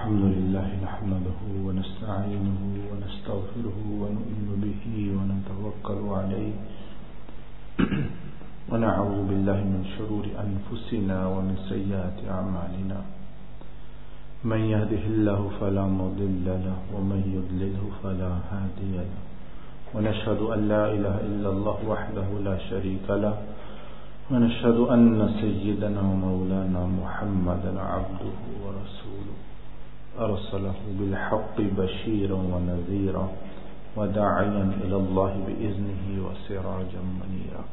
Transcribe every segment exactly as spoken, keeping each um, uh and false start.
الحمد لله نحمده ونستعينه ونستغفره ونؤمن به ونتوكل عليه ونعوذ بالله من شرور أنفسنا ومن سيئات أعمالنا من يهده الله فلا مضل له ومن يضلله فلا هادي له ونشهد أن لا إله إلا الله وحده لا شريك له ونشهد أن سيدنا ومولانا محمدا عبده ورسوله أرسله بالحق بشيرا ونذيرا وداعيا إلى الله بإذنه وسراجا منيرا.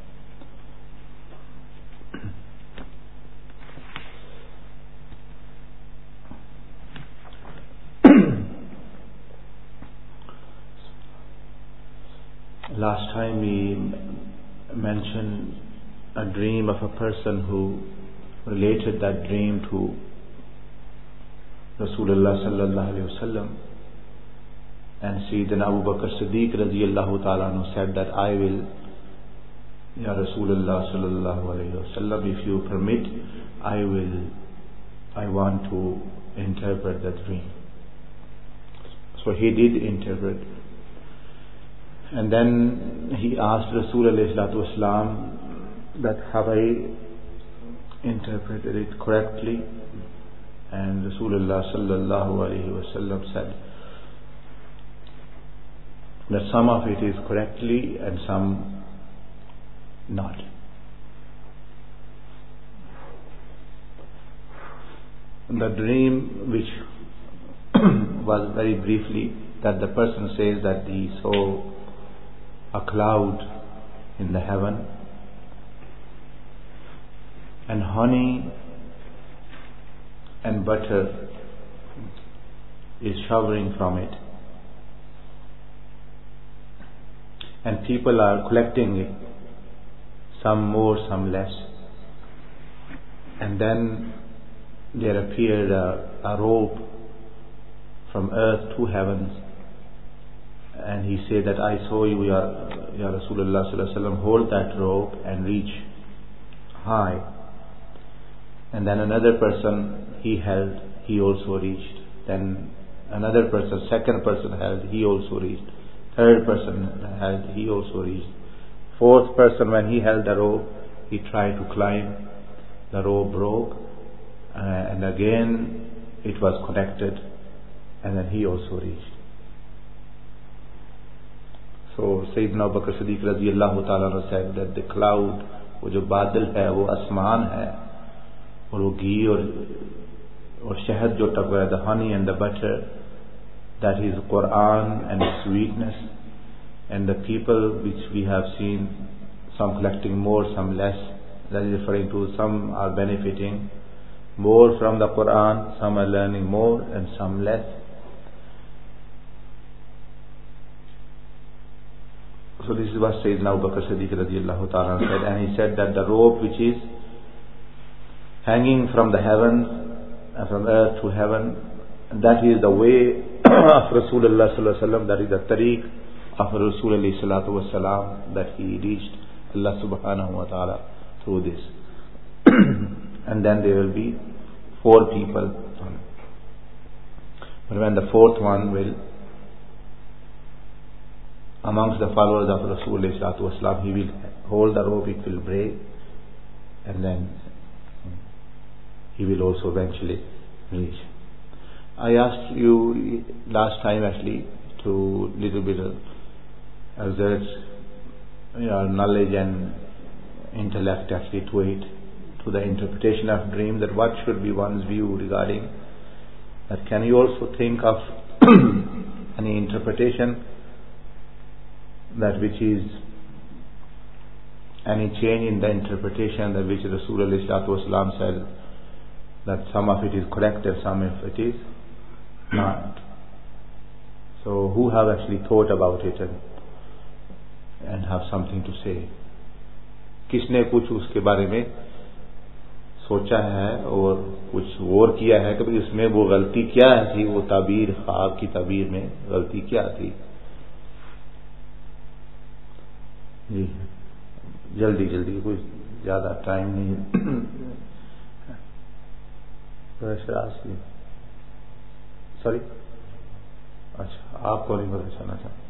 Last time we mentioned a dream of a person who related that dream to Rasulullah sallallahu alaihi wasallam, and Sayyidina Abu Bakr Siddiq radiyallahu ta'ala anhu said that I will, Ya Rasulullah sallallahu alaihi wasallam, if you permit, I will, I want to interpret the dream. So he did interpret, and then he asked Rasulullah sallallahu alaihi wasallam that have I interpreted it correctly? And Rasulullah sallallahu alaihi wasallam said that some of it is correctly and some not. The dream, which was very briefly, that the person says that he saw a cloud in the heaven and honey and butter is showering from it, and people are collecting it, some more, some less, and then there appeared a, a rope from earth to heavens, and he said that I saw you, Ya, ya Rasulullah sallallahu alaihi wasallam, hold that rope and reach high. And then another person he held, he also reached. Then another person, second person held, he also reached. Third person held, he also reached. Fourth person, when he held the rope, he tried to climb. The rope broke, uh, and again it was connected, and then he also reached. So Sayyidina Abu Bakr Siddiq radiyallahu ta'ala said that the cloud, wo jo badal hai, wo asman hai, और वो घी और और शहद जो टप रहा है, the honey and the butter, that is Quran and sweetness, and the people which we have seen, some collecting more, some less, that is referring to some are benefiting more from the Quran, some are learning more and some less. So this is what Sayyidina Abu Bakr Siddiq radiyallahu ta'ala said, and he said that the rope which is hanging from the heavens, uh, from earth to heaven, that is the way of Rasulullah sallallahu alaihi wasallam, that is the tariq of Rasulullah sallallahu alaihi wasallam, that he reached Allah subhanahu wa ta'ala through this. And then there will be four people, but when the fourth one will, amongst the followers of Rasulullah sallallahu alaihi wasallam, he will hold the rope, it will break, and then he will also eventually reach. I asked you last time actually to little bit of exert your knowledge and intellect actually to it, to the interpretation of dream, that what should be one's view regarding that. Can you also think of any interpretation that which is any change in the interpretation that which Rasulullah sallallahu alaihi wasallam said, that some of it is correct and some of it is not? So who have actually thought about it and and have something to say? किसने कुछ उसके बारे में सोचा है और कुछ और किया है कि इसमें वो गलती क्या थी, वो ताबीर, ख्वाब की ताबीर में गलती क्या थी? जी जल्दी जल्दी, कोई ज्यादा टाइम नहीं. Shall I ask you? Sorry اچھا آپ کو نہیں پتا چلنا چاہتا.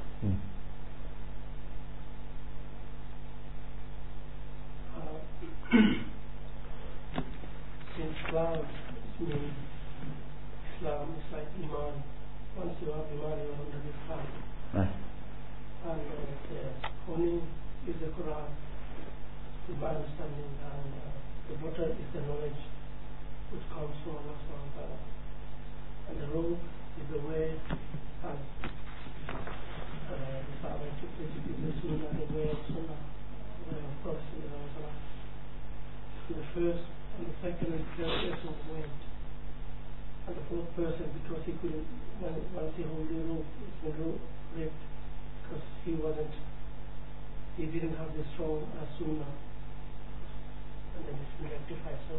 Islam means Islam is like Iman. Once you have Iman, you are under Islam. Right. And uh, the honey is the Quran, to my understanding, and uh, the butter is the knowledge which comes from Allah subhanahu wa ta'ala. And the robe is the way, and uh, the Sahaba took it to be the Sunnah, the way of Sunnah, the way of Prophet sallallahu alaihi wasallam. The first and the second and third person went, and the fourth person, because he couldn't, when, once he hold the rope, it's been ripped, because he wasn't, he didn't have the strong uh, sunnah, and then it's been rectified. So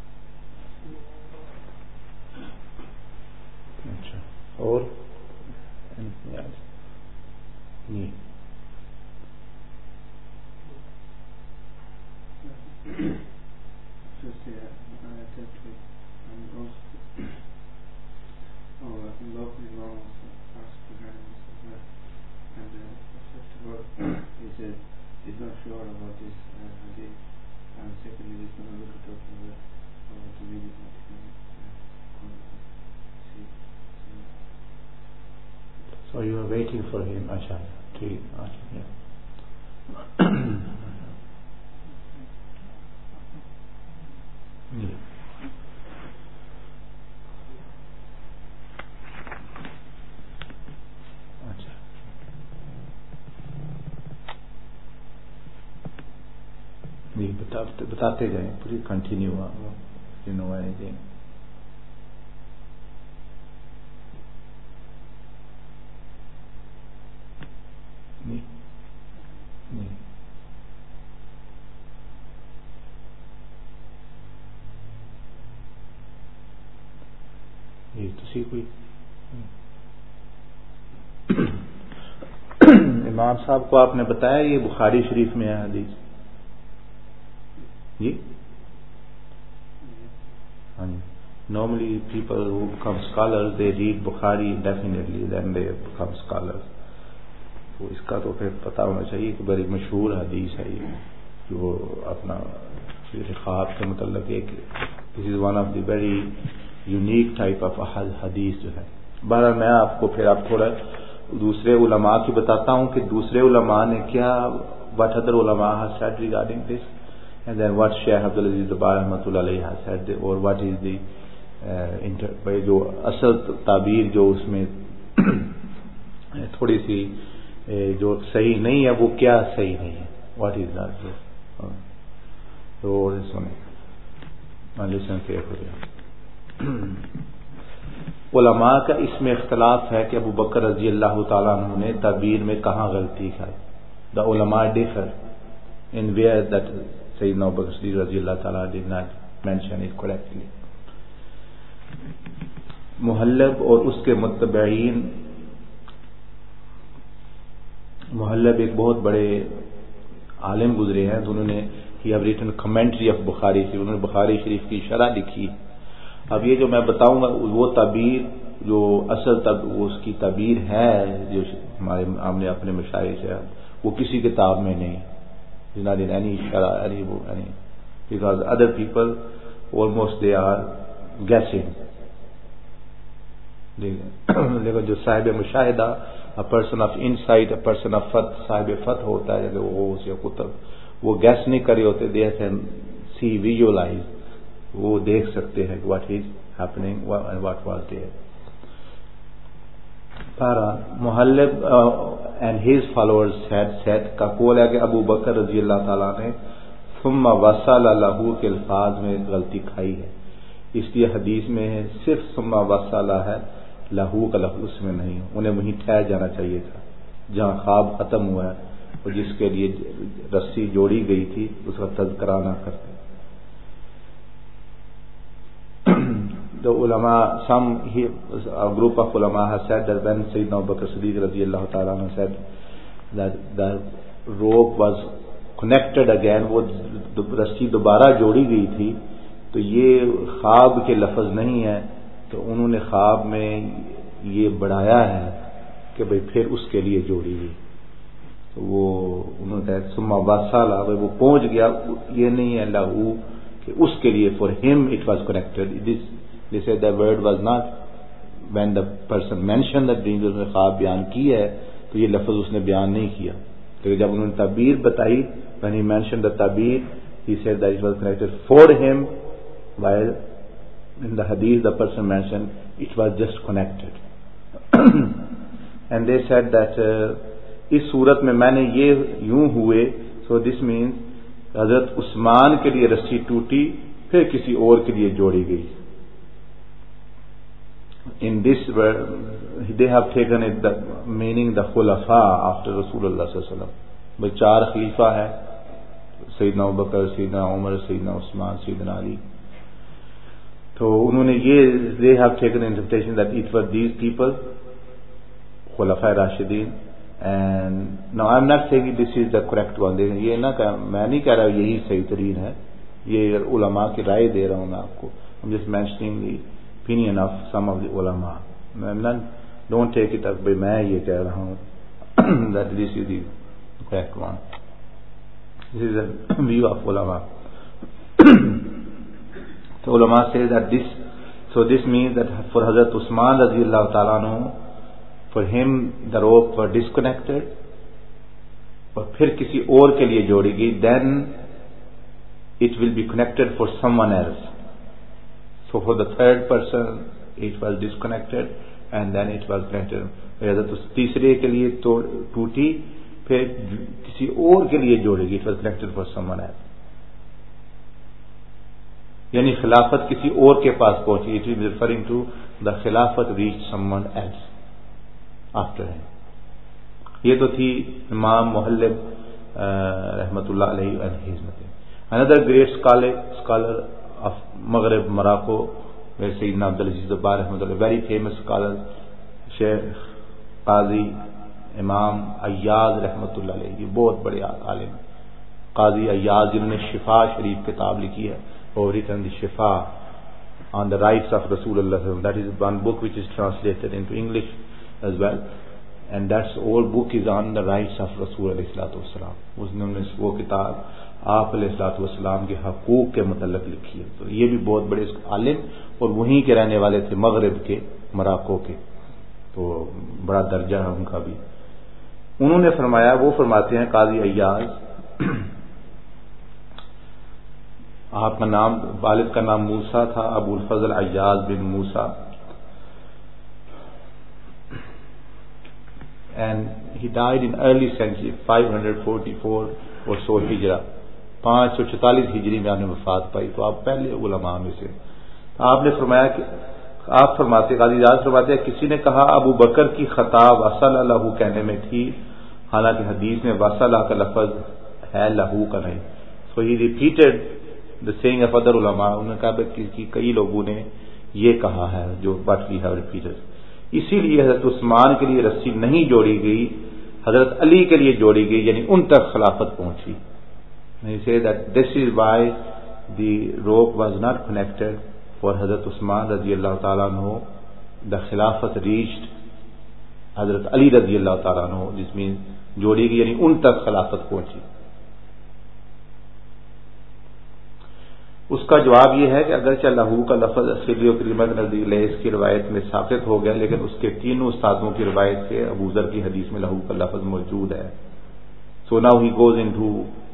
اچھا اور جی Just yeah, I attend to and also oh, local imam asked to him and uh, first of all he said he's not sure about this uh, hadith, and secondly he's going to look it up and uh, to read it and uh, see. So you are waiting for him, Asha, to yeah. Yeah. اچھا جی بتاتے جائیں پوری continue you know اینی تھنگ. کوئی امام صاحب کو آپ نے بتایا یہ بخاری شریف میں ہے حدیث جی ہاں جی. Normally people who become scholars they read Bukhari definitely then they become scholars. تو اس کا تو پھر پتہ ہونا چاہیے کہ بڑی مشہور حدیث ہے یہ جو اپنا خواب سے متعلق ہے کہ this is one of the very unique type of hadith جو ہے. بہرحال میں آپ کو پھر آپ تھوڑا دوسرے علماء کی بتاتا ہوں کہ دوسرے علماء نے کیا what other ulama has said regarding this, and then what Shaykh Abdul Aziz Dabar Rahmatullah Alayhi has said, or what is the uh, inter, جو اصل تعبیر جو اس میں تھوڑی سی جو صحیح نہیں ہے وہ کیا صحیح نہیں ہے, what is that. تو سنیں listen carefully. علماء کا اس میں اختلاف ہے کہ ابو بکر رضی اللہ تعالیٰ عنہ نے تعبیر میں کہاں غلطی کی. The ulama differ in where that Sayyidina Abu Bakr Siddiq رضی اللہ تعالیٰ did not mention it correctly. محلب اور اس کے متبعین, محلب ایک بہت بڑے عالم گزرے ہیں, انہوں نے he have written commentary of Bukhari, انہوں نے بخاری شریف کی شرح لکھی. اب یہ جو میں بتاؤں گا وہ تعبیر جو اصل تب وہ اس کی تعبیر ہے جو ہمارے ہم نے اپنے مشاہیر سے وہ کسی کتاب میں نہیں, not in any شرح any book any, because other people almost they are guessing. لیکن جو صاحب مشاہدہ a person of insight, a person of fath, صاحب فتح ہوتا ہے جیسے وہ اس کتب وہ گیس نہیں کرے ہوتے, they can see visualize, وہ دیکھ سکتے ہیں what is happening and what was there. پارا محلب and his followers had said کا قول ہے کہ ابو بکر رضی اللہ تعالیٰ نے ثم وصل له کے الفاظ میں غلطی کھائی ہے, اس لیے حدیث میں ہے صرف ثم وصل ہے, لہو کا لفظ اس میں نہیں, انہیں وہیں ٹھہر جانا چاہیے تھا جہاں خواب ختم ہوا ہے اور جس کے لیے رسی جوڑی گئی تھی اس کا تذکرہ نہ کرتے. The ulama, some he, a group of ulama has said that when Sayyidina Abu Bakr Siddiq radiyallahu ta'ala anhu said that the rope was connected again, وہ رسی دوبارہ جوڑی گئی تھی, تو یہ خواب کے لفظ نہیں ہے, تو انہوں نے خواب میں یہ بڑھایا ہے کہ بھئی پھر اس کے لیے جوڑی ہوئی. تو وہ انہوں نے کہا ثم وصل، وہ پہنچ گیا. یہ نہیں ہے لہو کہ اس کے لیے فور ہم it was connected. This this the word was not when the person mention the dream, جو خواب بیان کی ہے تو یہ لفظ اس نے بیان نہیں کیا. تو جب انہوں نے تعبیر بتائی when he mentioned the تعبیر he said that it was connected for him, while in the hadith the person mentioned it was just connected. And they said that uh, اس صورت میں میں نے یہ یوں ہوئے. so this means حضرت عثمان کے لیے رسی ٹوٹی پھر کسی اور کے لیے جوڑی گئی. In this they have taken it the meaning the khulafa after Rasulullah sallallahu alaihi wasallam. وہ چار خلیفہ ہیں، سیدنا ابوبکر، سیدنا عمر، سیدنا عثمان، سیدنا علی. تو انہوں نے یہ they have taken interpretation that it were these people خلفاء راشدین. And now I'm not saying this is the correct one. یہ نہ کہ میں نہیں کہہ رہا یہی صحیح ترین ہے، یہ علماء کی رائے دے رہا ہوں میں آپ کو. I'm just mentioning the opinion of some of the ulama. I'm not, don't take it as بھائی میں یہ کہہ رہا ہوں that this is the correct one. This is a view of ulama. So ulama say that this, so this means that for Hazrat Usman radiyallahu ta'ala anhu, for him the rope were disconnected اور پھر کسی اور کے لیے جوڑی گئی. Then it will be connected for someone else. So for the third person it was disconnected and then it was connected. حضرت تیسرے کے لیے ٹوٹی پھر کسی اور کے لیے جوڑے گی. It was connected for someone else. یعنی خلافت کسی اور کے پاس پہنچی. It is referring to the خلافت reached someone else after him. یہ تو تھی امام محلب رحمۃ اللہ علیہ and his method. Another great scholar scholar of Maghreb Morocco, where Sayyidina Abdul Aziz Dabbar رحمۃ اللہ, very famous scholar, شیخ قاضی امام ایاز رحمۃ اللہ علیہ, یہ بہت بڑے عالم قاضی ایاز جنہوں نے شفا شریف کتاب لکھی ہے اور written the شفا on the rights of Rasulullah. That is one book which is translated into English as well, and that's whole book is on the rights of Rasul alayhi salatu wasalam. اس نے وہ کتاب آپ علیہ الصلوۃ والسلام کے حقوق کے متعلق لکھی ہے. تو یہ بھی بہت بڑے عالم اور وہیں کے رہنے والے تھے, مغرب کے, مراکو کے, تو بڑا درجہ ہے ان کا بھی. انہوں نے فرمایا, وہ فرماتے ہیں قاضی ایاز, آپ کا نام, والد کا نام موسیٰ تھا, ابو الفضل ایاز بن موسیٰ, and he died in early century five forty-four or so ہجرہ, پانچ سو چوالیس ہجری میں آپ نے وفات پائی. تو آپ پہلے علماء میں سے. آپ نے فرمایا کہ آپ فرماتے, قاضی ایاز فرماتے ہیں, کسی نے کہا ابو بکر کی خطا وصل لہو کہنے میں تھی, حالانکہ حدیث میں وصل کا لفظ ہے, لہو کا نہیں. so he repeated the saying of other ulama. انہوں نے کہا کہ کئی لوگوں نے یہ کہا ہے جو what we have repeated. اسی لیے حضرت عثمان کے لیے رسی نہیں جوڑی گئی, حضرت علی کے لیے جوڑی گئی, یعنی ان تک خلافت پہنچی. He said that this is why the rope was not connected for Hazrat Usman radiyallahu ta'ala anhu. The khilafat reached Hazrat Ali radiyallahu ta'ala anhu. This means جوڑی گئی, یعنی ان تک خلافت پہنچی. اس کا جواب یہ ہے کہ اگرچہ لہو کا لفظ اصلی و کریمت نزدیک لیس کی روایت میں ثابت ہو گیا, لیکن اس کے تینوں استادوں کی روایت سے ابو ذر کی حدیث میں لہو کا لفظ موجود ہے. So now he goes into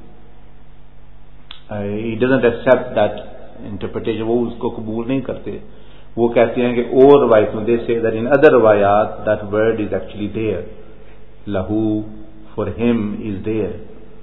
uh, he doesn't accept that interpretation. وہ اس کو قبول نہیں کرتے. وہ کہتے ہیں کہ اور روایتوں they say that in other روایات that word is actually there. لہو for him is there.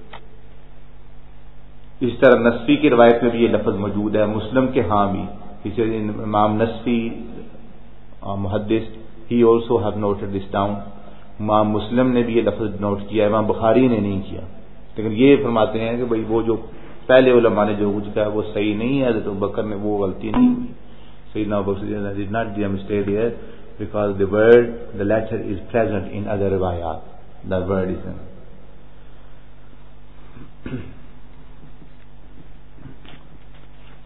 اس طرح نصفی کی روایت میں بھی یہ لفظ موجود ہے, مسلم کے ہاں بھی. اسے امام نصفی محدث, he also have noted this down. امام مسلم نے بھی یہ لفظ نوٹ کیا, امام بخاری نے نہیں کیا. لیکن یہ فرماتے ہیں کہ بھئی وہ جو پہلے علماء نے جو کچھ کہا وہ صحیح نہیں ہے, حضرت ابوبکر نے وہ غلطی نہیں ہوئی. سیدنا Abubakar did not be a mistake here because the word, the letter is present in other riwayat. The word is in.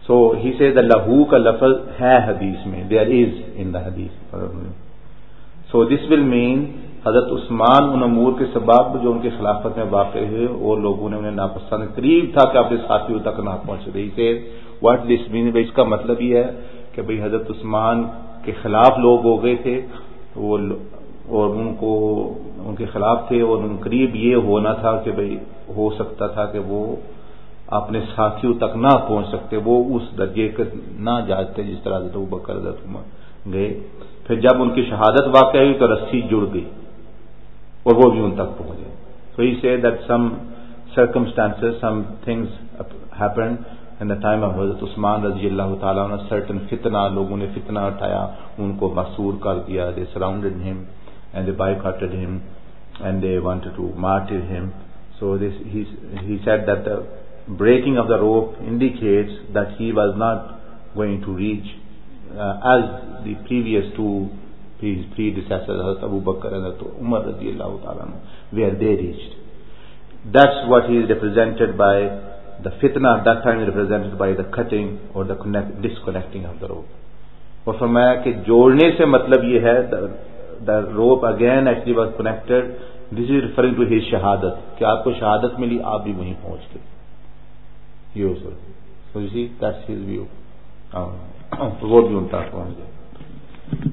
So he says that lahu ka lafaz hai hadith mein, there is in the hadith. So this will mean حضرت عثمان ان امور کے سبب جو ان کی خلافت میں واقع ہوئے اور لوگوں نے انہیں ناپسند، قریب تھا کہ اپنے ساتھیوں تک نہ پہنچ رہی تھے. واٹ دس مین، اس کا مطلب یہ ہے کہ بھئی حضرت عثمان کے خلاف لوگ ہو گئے تھے وہ اور ان کو ان کے خلاف تھے، اور ان قریب یہ ہونا تھا کہ بھئی ہو سکتا تھا کہ وہ اپنے ساتھیوں تک نہ پہنچ سکتے، وہ اس درجے کے نہ جاتے جس طرح حضرت ابوبکر حضرت عمر گئے. پھر جب ان کی شہادت واقع ہوئی تو رسی جڑ گئی اور وہ بھی ان تک پہنچ گئے. So he said that some circumstances, some things happened in the time of Hazrat Usman رضی اللہ تعالیٰ عنہ. certain فتنہ، لوگوں نے فتنہ اٹھایا، ان کو محصور کر دیا. they surrounded him and they boycotted him and they wanted to martyr him. So this, he, he said that the breaking of the rope indicates that he was not going to reach uh, as the previous two his predecessors, Hazrat Abu Bakr and Hazrat Umar radiallahu ta'ala, where they reached. That's what is represented by the fitna at that time, is represented by the cutting or the connect, disconnecting of the rope. اور فرمایا کہ جوڑنے سے مطلب یہ ہے the rope again actually was connected. This is referring to his shahadat, کہ آپ کو شہادت ملی، آپ بھی وہیں پہنچ گئے. یہ سر. So you see, that's his view. وہ بھی ان تک پہنچ گئے.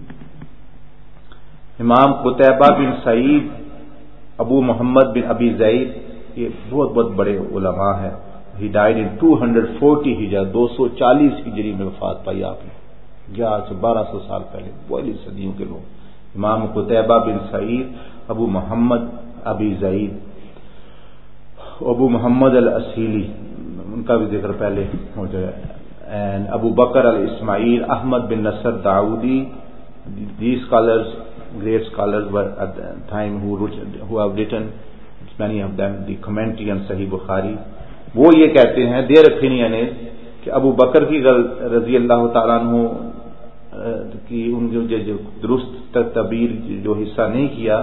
امام قتیبہ بن سعید ابو محمد بن ابی زید، یہ بہت بہت بڑے علماء ہیں. He died in two forty ہجری، دو سو چالیس ہجری میں وفات پائی آپ نے، یا سے بارہ سو سال پہلے، پہلی صدیوں کے لوگ. امام قتیبہ بن سعید ابو محمد ابی زید، ابو محمد الاصیلی، ان کا بھی ذکر پہلے ہو جائے. And Abu Bakr al Ismail Ahmad bin Nasr Dawoodi. These scholars, great scholars, were at the time who, wrote, who have written, many of them, the commentary on Sahih Bukhari. وہ یہ کہتے ہیں, their opinion is کہ ابو بکر کی رضی اللہ تعالیٰ عنہ کی ان جو, جو درست تعبیر جو حصہ نہیں کیا،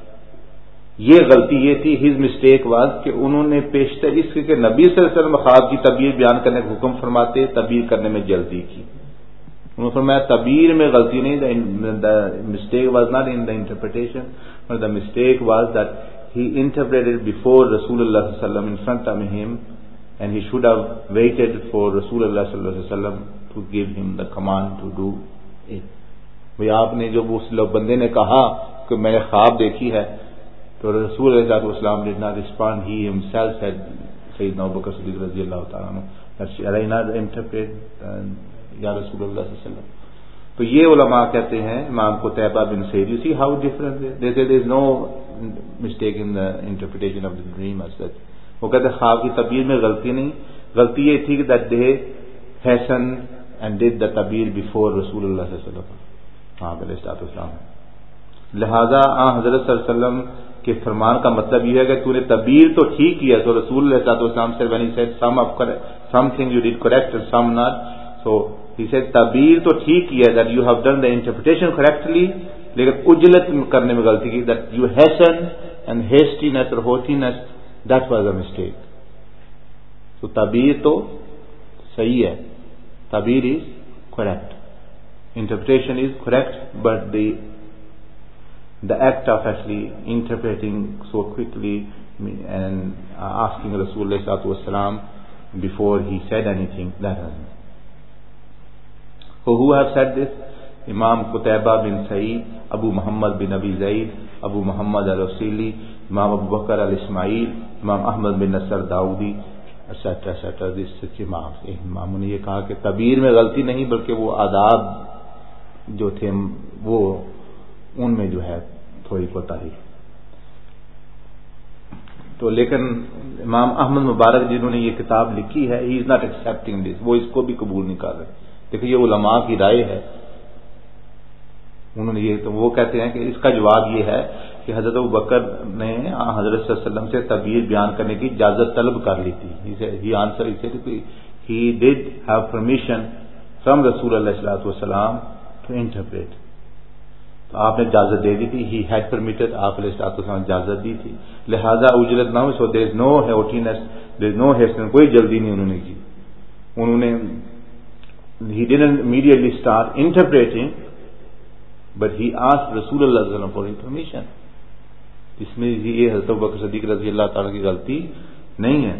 یہ غلطی یہ تھی. ہز مسٹیک واز کہ انہوں نے پیشتر اس کے نبی صلی اللہ علیہ وسلم خواب کی تعبیر بیان کرنے کا حکم فرماتے، تعبیر کرنے میں جلدی کی. انہوں نے فرمایا تعبیر میں غلطی نہیں، the mistake was not in the interpretation, but the mistake was that he interpreted before Rasulullah sallallahu alaihi wasallam in front of him, and he should have waited for Rasulullah sallallahu alaihi wasallam to give him the command to do it. بھئی آپ نے جب اس بندے نے کہا کہ میں نے خواب دیکھی ہے، تو رسول علیہ السلام did not respond. He himself said, Sayyidina Abu Bakr Siddiq رضی اللہ تعالیٰ عنہ, that shall I not interpret یا رسول اللہ صلی اللہ علیہ وسلم. تو یہ علماء کہتے ہیں, امام قتیبہ بن سعید, you see how different they say there is no mistake in the interpretation of the dream as such. وہ کہتے ہیں خواب کی تعبیر میں غلطی نہیں, غلطی یہ تھی کہ that they hastened and did the تعبیر before رسول اللہ صلی اللہ علیہ وسلم. ہاں علیہ السلام. لہذا آن حضرت صلی اللہ علیہ وسلم کے فرمان کا مطلب یہ ہے کہ تو نے تعبیر تو ٹھیک کیا, تو رسول اللہ صلی اللہ علیہ وسلم said when he said some of some things you did correct and some not, so he said تعبیر تو ٹھیک کیا, that you have done the interpretation correctly, لیکن اجلت کرنے میں غلطی کی, that you hasten and hastiness or haughtiness, that was a mistake. So تعبیر تو صحیح ہے, تعبیر is correct, interpretation is correct, but the the act of actually interpreting so quickly and asking Rasulullah sallallahu alaihi wasallam before he said anything, that hasn't. So who have said this? Imam Qutayba bin Sa'id, Abu Muhammad bin Abi Zaid, Abu Muhammad al-Asili, Imam Abu Bakr al-Ismail, Imam Ahmad bin Nasr Daudi, et cetera et cetera. This six imams. اماموں نے یہ کہا کہ تعبیر میں غلطی نہیں, بلکہ وہ آداب جو تھے وہ ان میں جو ہے تھوڑی کوتاہی. تو لیکن امام احمد مبارک جنہوں نے یہ کتاب لکھی ہے, ہی از ناٹ ایکسپٹنگ دس, وہ اس کو بھی قبول نہیں کر رہے. دیکھیں یہ علماء کی رائے ہے, انہوں نے یہ, تو وہ کہتے ہیں کہ اس کا جواب یہ ہے کہ حضرت ابو بکر نے حضرت صلی اللہ علیہ وسلم سے تعبیر بیان کرنے کی اجازت طلب کر لی تھی. He answer he did have permission from رسول اللہ صلی اللہ علیہ وسلم ٹو انٹرپریٹ. تو آپ نے اجازت دے دی تھی, ہی ہیڈ پرمیٹڈ, آپ علیہ السلام اجازت دی تھی, لہذا اجلت نہ ہو. سو دیر از نو ہیوٹینس, دیر از نو ہیسٹن, کوئی جلدی نہیں انہوں نے کی. انہوں نے he didn't immediately start interpreting, but he asked Rasulullah for information. اس میں یہ حضرت ابوبکر صدیق رضی اللہ تعالیٰ کی غلطی نہیں ہے.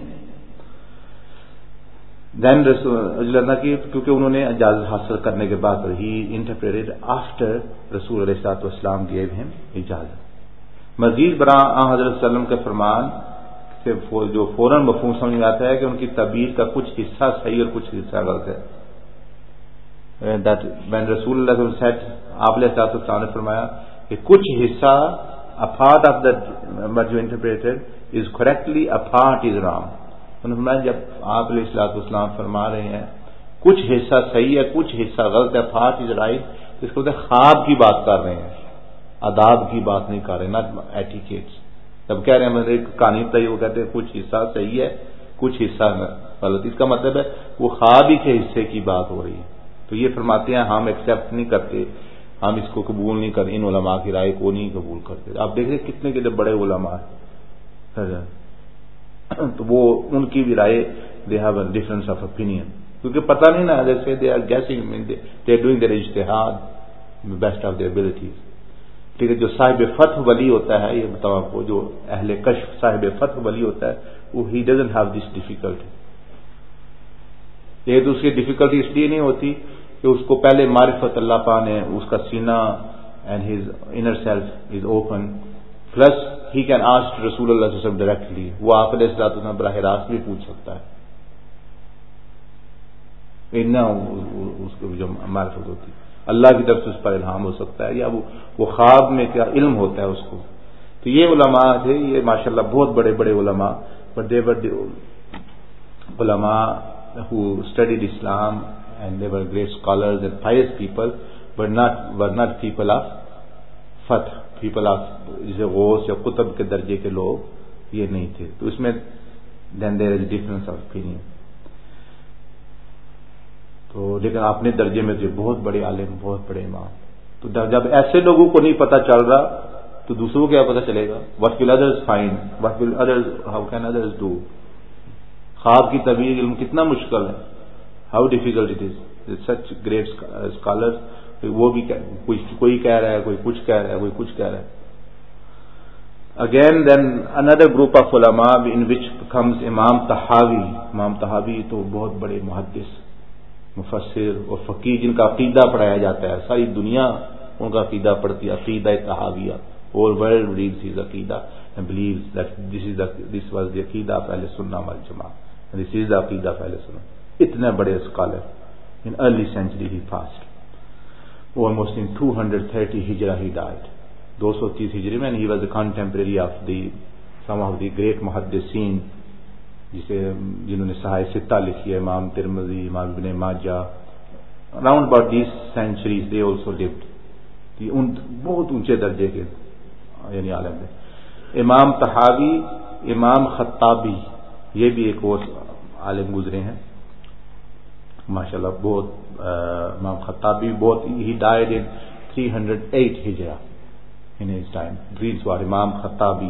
دین رسول اللہ کی کیونکہ انہوں نے اجازت حاصل کرنے کے بعد ہی انٹرپریٹڈ آفٹر رسول علیہ الصلوۃ والسلام gave him اجازت. مزید برآں آن حضرت صلی اللہ علیہ وسلم کے فرمان سے جو فوراً مفہوم سمجھ میں آتا ہے کہ ان کی تعبیر کا کچھ حصہ صحیح اور کچھ حصہ غلط ہے. That when رسول اللہ صلی اللہ علیہ وسلم said, آپ علیہ السلام نے فرمایا کہ کچھ حصہ a part of that what you interpreted is correctly, a part is wrong. انہوں نے فرمایا جب آپ علیہ الصلوۃ والسلام فرما رہے ہیں کچھ حصہ صحیح ہے کچھ حصہ غلط ہے, part is right, تو اس کو کہتے ہیں خواب کی بات کر رہے ہیں, آداب کی بات نہیں کر رہے, not etiquettes. جب کہہ رہے ہیں مطلب ایک کہانی بتائی وہ کہتے ہیں کچھ حصہ صحیح ہے کچھ حصہ غلط, اس کا مطلب ہے وہ خواب ہی کے حصے کی بات ہو رہی ہے. تو یہ فرماتے ہیں ہم ایکسیپٹ نہیں کرتے, ہم اس کو قبول نہیں کرتے, ان علماء کی رائے کو نہیں قبول کرتے. آپ دیکھ رہے کتنے کتنے بڑے علماء ہیں, تو وہ ان کی بھی رائے they have a difference of opinion, کیونکہ پتہ نہیں نا, جیسے they are guessing they are doing their اجتہاد بیسٹ آف دیئر ایبلٹیز. ٹھیک ہے, جو صاحب فتح ولی ہوتا ہے, یہ بتاؤ آپ کو, جو اہل کشف صاحب فتح ولی ہوتا ہے وہ ہی ڈزنٹ ہیو دس ڈیفیکلٹی. یہ تو اس کی ڈیفیکلٹی اس لیے نہیں ہوتی کہ اس کو پہلے معرفت اللہ پاک نے اس کا سینہ and his inner self is open, plus he can ask رسول اللہ صلی اللہ علیہ وسلم ڈائریکٹلی, وہ آپ علیہ السلام براہ راست بھی پوچھ سکتا ہے, اتنا اس کو جو معرفت ہوتی اللہ کی طرف سے اس پر الہام ہو سکتا ہے, یا وہ وہ خواب میں کیا علم ہوتا ہے اس کو. تو یہ علماء تھے, یہ ماشاءاللہ بہت بڑے بڑے علماء, بٹ دے ور علماء who studied Islam and they were great scholars and pious people, but not were not people of fath, people of جیسے غوث یا قطب کے درجے کے لوگ یہ نہیں تھے. تو اس میں then there is difference of opinion. تو لیکن اپنے درجے میں جو بہت بڑے عالم بہت بڑے امام, تو جب ایسے لوگوں کو نہیں پتہ چل رہا تو دوسروں کو کیا پتہ چلے گا, what will others find, what will others, how can others do. خواب کی تعبیر علم کتنا مشکل ہے, how difficult it is, such great scholar, وہ بھی کوئی کہہ رہا ہے کوئی کچھ کہہ رہا ہے کوئی کچھ کہہ رہا ہے. Again then another group of علماء ان وچ کمز امام طحاوی. امام طحاوی تو بہت بڑے محدث مفسر اور فقیہ جن کا عقیدہ پڑھایا جاتا ہے, ساری دنیا ان کا عقیدہ پڑھتی ہے, عقیدہ طحاویہ, اور ورلڈ ریڈز ہز عقیدہ and believes that this is the this was the عقیدہ of اہل سنہ والجماعہ, and this is the عقیدہ of اہل سنہ. اتنے بڑے scholar, in early century he passed, almost in two thirty ہجرہ he died, دو سو تیس ہجری میں, and he was the contemporary of the some of the great محدثین جسے جنہوں نے صحاح ستہ لکھی ہے, امام ترمذی, امام ابن ماجہ, around about these centuries they also lived. ان بہت اونچے درجے کے یعنی عالم ہے. امام طحاوی, امام خطابی, یہ بھی ایک اور عالم گزرے ہیں ماشاءاللہ بہت. امام خطابی بہت, he died in three oh eight ہجرہ in his time. These were امام خطابی.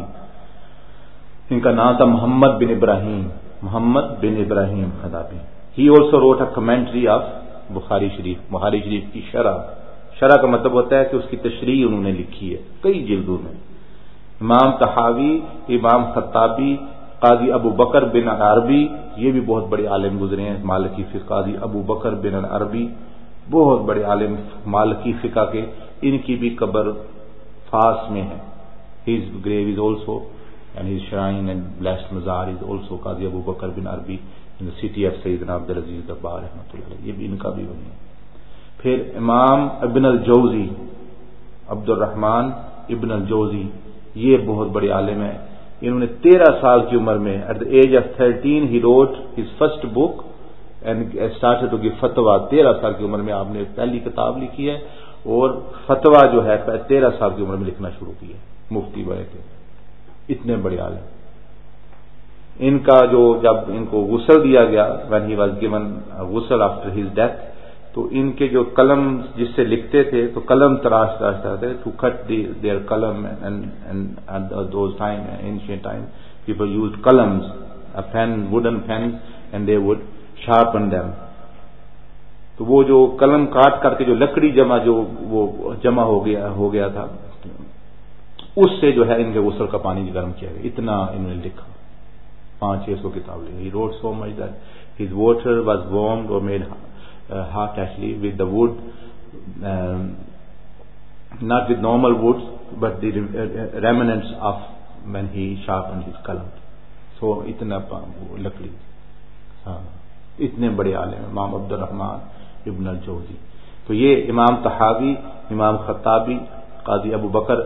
ان کا نام تھا محمد بن ابراہیم, محمد بن ابراہیم خطابی. He also wrote a commentary of بخاری شریف, بخاری شریف کی شرح. شرح کا مطلب ہوتا ہے کہ اس کی تشریح انہوں نے لکھی ہے کئی جلدوں میں. امام طحاوی, امام خطابی, قاضی ابو بکر بن عربی, یہ بھی بہت بڑے عالم گزرے ہیں مالکی فقہ. قاضی ابو بکر بن عربی بہت بڑے عالم مالکی فقہ کے, ان کی بھی قبر فاس میں ہے. his grave is also and his shrine and blessed mazar is also قاضی ابو بکر بن عربی in the city of سیدنا عبدالعزیز دبار رحمۃ اللہ علیہ, یہ بھی ان کا بھی بنی ہے. پھر امام ابن الجوزی, عبد الرحمن ابن الجوزی, یہ بہت بڑے عالم ہیں. انہوں نے تیرہ سال کی عمر میں at the age of thirteen he wrote his first book and started to give فتوا. تیرہ سال کی عمر میں آپ نے پہلی کتاب لکھی ہے, اور فتوا جو ہے تیرہ سال کی عمر میں لکھنا شروع کیا, مفتی بنے تھے. اتنے بڑے عالم. ان کا جو جب ان کو غسل دیا گیا, when he was given غسل after his death, تو ان کے جو قلم جس سے لکھتے تھے تو قلم تراش تراش کرتے ٹو کٹ دیئر قلم, and those time ancient time people used قلمز, a pen, wooden pens, and they would sharpen them. تو وہ جو قلم کاٹ کر کے جو لکڑی جمع جو وہ جمع ہو گیا ہو گیا تھا اس سے جو ہے ان کے غسل کا پانی گرم کیا گیا. اتنا انہوں نے لکھا, پانچ چھ سو کتاب لکھی. He wrote so much that his water was warmed or made uh, hot actually with the wood, um, not with normal woods but the uh, remnants of when he sharpened his qalam. So اتنا لکڑی. ہاں اتنے بڑے عالم امام عبد الرحمن ابن الجوزی. تو یہ امام طحاوی, امام خطابی, قاضی ابو بکر,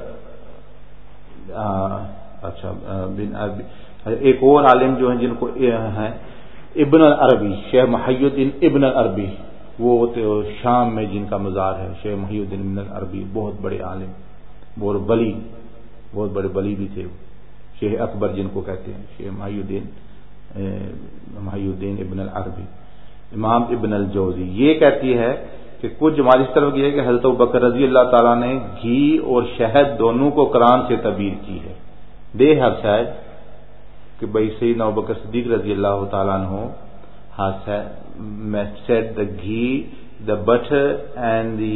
اچھا بن عربی, ایک اور عالم جو ہیں جن کو ہیں ابن العربی, شیخ محی الدین ابن العربی, وہ شام میں جن کا مزار ہے. شیخ محی الدین ابن العربی بہت بڑے عالم, بہت ولی, بہت بڑے ولی بھی تھے. شیخ اکبر جن کو کہتے ہیں, شیخ محی الدین محی الدین ابن العربی. امام ابن الجوزی یہ کہتی ہے کہ کچھ جماعت اس طرف یہ ہے کہ حضرت ابوبکر رضی اللہ تعالیٰ نے گھی اور شہد دونوں کو قرآن سے تعبیر کی ہے. دے ہیو سیڈ کہ بھائی سیدنا ابوبکر صدیق رضی اللہ تعالیٰ عنہ has said the ghee, the butter and the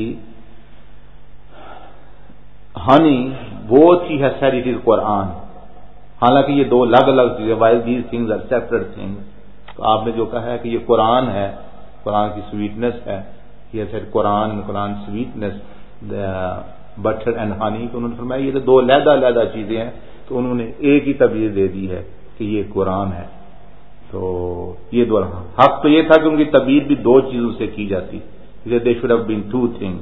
honey, both he has said it is Quran. حالانکہ یہ دو الگ الگ چیزیں, while these things are separate things. تو آپ نے جو کہا ہے کہ یہ قرآن ہے, قرآن کی سویٹنس ہے, he has said Quran and Quran sweetness, the butter and honey, تو انہوں نے فرمایا یہ تو دو علیحدہ علیحدہ چیزیں ہیں, تو انہوں نے ایک ہی تعبیر دے دی ہے کہ یہ قرآن ہے. تو یہ دو رہا. حق تو یہ تھا کہ ان کی تعبیر بھی دو چیزوں سے کی جاتی, they should have been two things.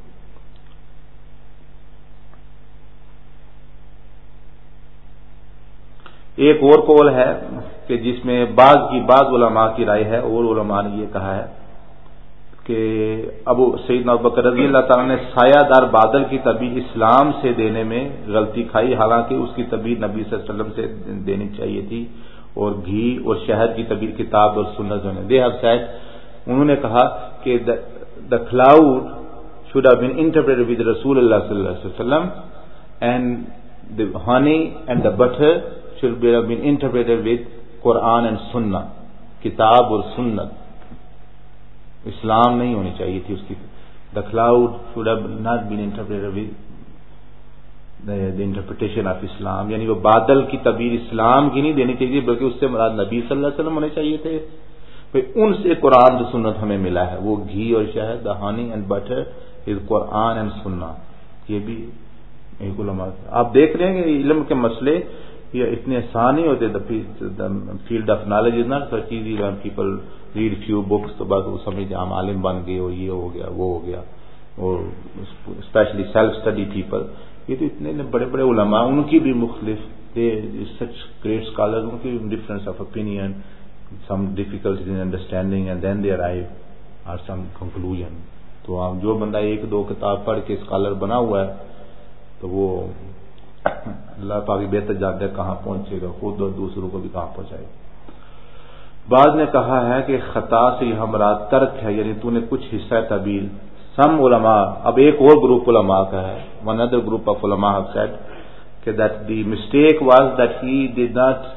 ایک اور قول ہے کہ جس میں بعض کی بعض علماء کی رائے ہے, اور علماء نے یہ کہا ہے کہ ابو سیدنا ابوبکر رضی اللہ تعالیٰ نے سایہ دار بادل کی تعبیر اسلام سے دینے میں غلطی کھائی, حالانکہ اس کی تعبیر نبی صلی اللہ علیہ وسلم سے دینی چاہیے تھی, اور گھی اور شہد کی تعبیر کتاب اور سنت جو ہے. دے ہیو سیڈ, انہوں نے کہا کہ the cloud should have been interpreted with رسول اللہ صلی اللہ علیہ وسلم, and the honey and the butter should be have been interpreted with Quran and Sunnah, کتاب اور سنت. اسلام نہیں ہونی چاہیے تھی اس کی. The cloud should have not been interpreted with the, the interpretation of Islam, یعنی وہ بادل کی تعبیر اسلام کی نہیں دینی چاہیے بلکہ اس سے مراد نبی صلی اللہ علیہ وسلم ہونے چاہیے تھے. ان سے قرآن اور سنت ہمیں ملا ہے, وہ گھی اور شہد, the honey and butter is Quran and Sunnah. یہ بھی ایک علماء. آپ دیکھ رہے ہیں کہ علم کے مسئلے یہ اتنے آسان نہیں ہوتے. The field of knowledge is not such easy. When people read few books تو بعد وہ سمجھ ہم عالم بن گئے, اور یہ ہو گیا وہ ہو گیا, اور اسپیشلی سیلف اسٹڈی پیپل, یہ تو اتنے بڑے بڑے علماء, ان کی بھی مختلف, سچ گریٹ اسکالر, ان کی difference of opinion, some difficulties in understanding, and then they arrive are some conclusion. تو آپ جو بندہ ایک دو کتاب پڑھ کے اسکالر بنا ہوا ہے تو وہ اللہ پاک بہتر جانتے ہیں کہاں پہنچے گا, خود اور دوسروں کو بھی کہاں پہنچائے. بعض نے کہا ہے کہ خطا سے یہاں مراد ترک ہے, یعنی تو نے کچھ حصہ تعبیر. سم علماء, اب ایک اور گروپ علماء کا ہے, ون ادر گروپ آف علماء have said کہ that the mistake was that he did not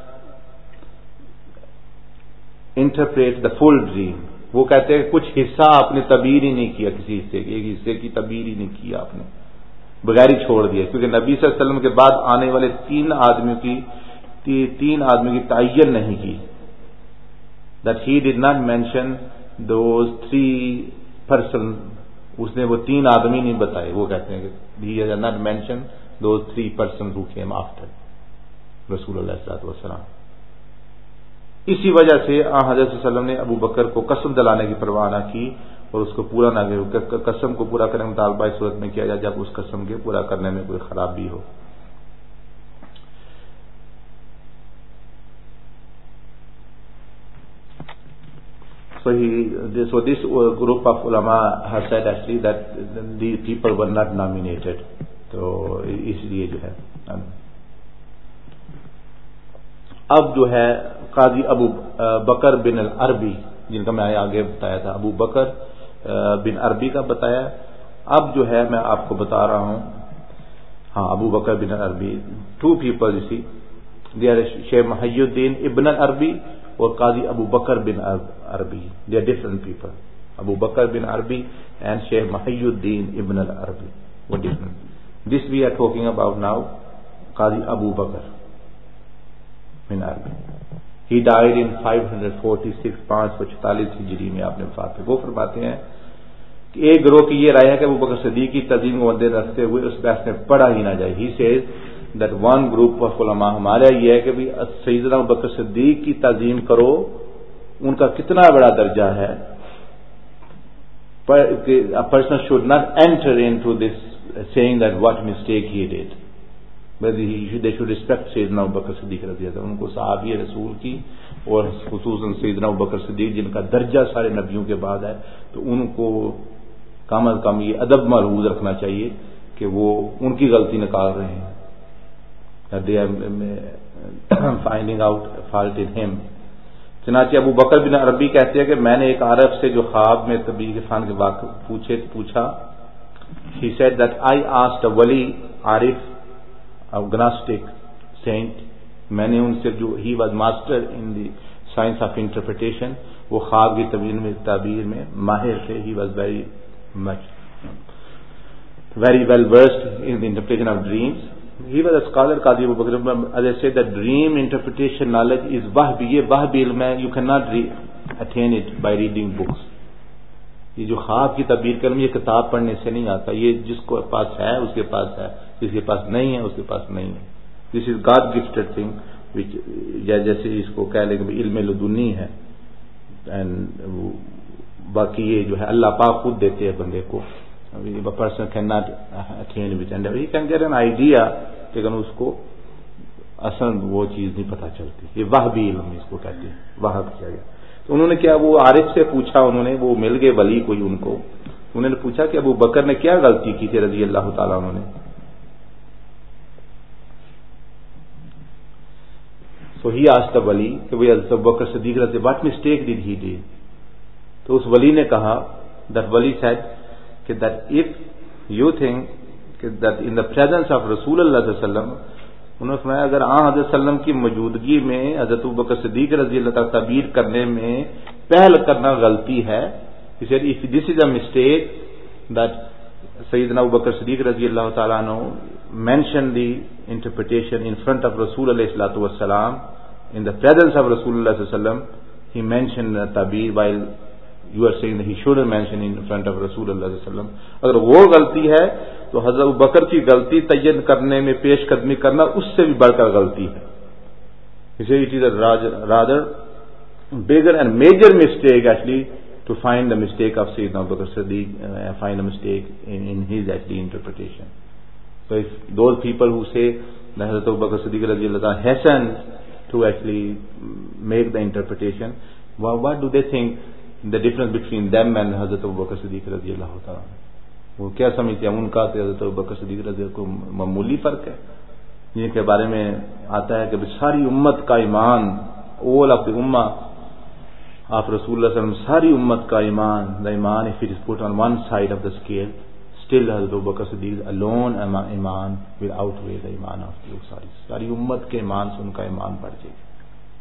interpret the full dream. وہ کہتے ہیں کہ کچھ حصہ آپ نے تعبیر ہی نہیں کیا, کسی حصے کی, ایک حصے کی تعبیر ہی نہیں کیا آپ نے, بغیر ہی چھوڑ دیا, کیونکہ نبی صلی اللہ علیہ وسلم کے بعد آنے والے تین آدمیوں کی تین آدمیوں کی تعین نہیں کی. that he did not mention those three person, اس نے وہ تین آدمی نہیں بتائے. وہ کہتے ہیں کہ he has not mentioned those three persons who came after رسول اللہ صلی اللہ علیہ وسلم. اسی وجہ سے آن حضرت صلی اللہ علیہ وسلم نے ابو بکر کو قسم دلانے کی پرواہ نہ کی, اور اس کو پورا نہ کرے. قسم کو پورا کرنے کا مطالبہ اس صورت میں کیا جائے جب اس قسم کے پورا کرنے میں کوئی خرابی ہو. So he, so this group of ulama has said actually that these people were not nominated. تو اس لیے جو ہے اب جو ہے قاضی ابو بکر بن العربی, جن کا میں آگے بتایا تھا, ابو بکر بن عربی کا بتایا. اب جو ہے میں آپ کو بتا رہا ہوں, ہاں ابو بکر بن عربی, ٹو پیپل اسی, دے آر شیخ محی الدین ابن العربی اور قاضی ابو بکر بن عربی, they are different people. Abu Bakr bin Arabi and Sheikh Muhyiddin Ibn al-Arabi. What difference? This we are talking about now, Qadi Abu Bakr bin Arabi. He died in five forty-six, پانچ سو چوالیس ہجری میں آپ نے وفات پہ. وہ فرماتے ہیں کہ ایک گروہ کی یہ رائے ہے کہ ابو بکر صدیق کی تعظیم کو مد نظر رکھتے ہوئے اس بحث میں پڑھا ہی نہ جائے. He says that one group of علماء ہمارا یہ ہے کہ بھی سیدنا ابو بکر صدیق کی تعظیم کرو, ان کا کتنا بڑا درجہ ہے. A person should not enter into this saying that what mistake he did. But he should, they should respect Sayyidina Abu Bakr Siddiq رضی اللہ عنہ, ان کو صحابی رسول کی اور خصوصاً سیدنا ابو بکر صدیق جن کا درجہ سارے نبیوں کے بعد ہے, تو ان کو کم از کم یہ ادب ملحوظ رکھنا چاہیے کہ وہ ان کی غلطی نکال رہے ہیں. They are finding out fault in him. چنانچہ ابو بکر بن عربی کہتے ہیں کہ میں نے ایک عارف سے جو خواب میں تبلیغ فن کے واقع پوچھے پوچھا He said that I asked a wali Arif agnostic saint, میں نے ان سے جو he was master in the science of interpretation, وہ خواب کی تعبیر میں تعبیر میں ماہر تھے. He was very much very well versed in the interpretation of dreams. He was a scholar, Qadi Abu Bakr. As I said, that dream interpretation knowledge is wahbi. یہ wahbi علم ہے, you cannot re- attain it by reading books. یہ جو خواب کی تعبیر کرنا یہ کتاب پڑھنے سے نہیں آتا, یہ جس کو پاس ہے اس کے پاس ہے, جس کے پاس نہیں ہے اس کے پاس نہیں ہے. This is God gifted thing, which جیسے اس کو کہہ لیں کہ علم لدنی ہے, and باقی یہ جو ہے اللہ پاک خود دیتے ہیں بندے کو. A person cannot attain with, and he can get an idea, لیکن اس کو اصل وہ چیز نہیں پتہ چلتی. یہ وہبی علم اس کو کہتے ہیں, وہب کیا گیا. تو انہوں نے کیا, وہ عارف سے پوچھا, انہوں نے وہ مل گئے ولی کوئی ان کو, انہوں نے پوچھا کہ ابو بکر نے کیا غلطی کی تھی رضی اللہ تعالیٰ عنہ نے. So he asked the wali کہ وہ حضرت ابو بکر صدیق رضی اللہ, what mistake did he do? تو اس ولی نے کہا, that wali said کہ that if you think that in the presence of رسول اللہ صلی اللہ علیہ وسلم, انہوں نے فرمایا اگر آن حضرت صلی اللہ علیہ وسلم کی موجودگی میں حضرت ابو بکر صدیق رضی اللہ تعالیٰ تعبیر کرنے میں پہل کرنا غلطی ہے. He said if this is a mistake that Sayyidina Abu Bakr Siddiq رضی اللہ تعالیٰ عنہ mentioned the interpretation in front of Rasul alayhi salatu wassalam, in the presence of Rasulullah sallallahu alaihi wasallam, he mentioned the tabir, while you are saying that he shouldn't mention in front of Rasulullah sallallahu alaihi wasallam. اگر وہ غلطی ہے تو حضرت ابو بکر کی غلطی تعین کرنے میں پیش قدمی کرنا اس سے بھی بڑھ کر غلطی ہے. He said it is a rather bigger and major mistake actually to find the mistake of Sayyidina Abu Bakr Siddiq, uh, find a mistake in, in his actually interpretation. So if those people who say that Hazrat Abu Bakr Siddiq radiallahu anhu hastened to actually make the interpretation, well, what do they think the difference between them and Hazrat Abu Bakr Siddiq radiallahu anhu? وہ کیا سمجھتے ہیں ان کا تو حضرت ابو بکر صدیق رضی اللہ عنہ کو معمولی فرق ہے, جن کے بارے میں آتا ہے کہ ساری امت کا ایمان, all of the ummah of Rasulullah sallallahu alaihi wasallam, ساری امت کا ایمان, the iman if it is put on one side of the scale, still Hazrat Abu Bakr Siddiq alone iman will outweigh the iman of the ساری ساری امت کے ایمان سے ان کا ایمان بڑھ جائے گا.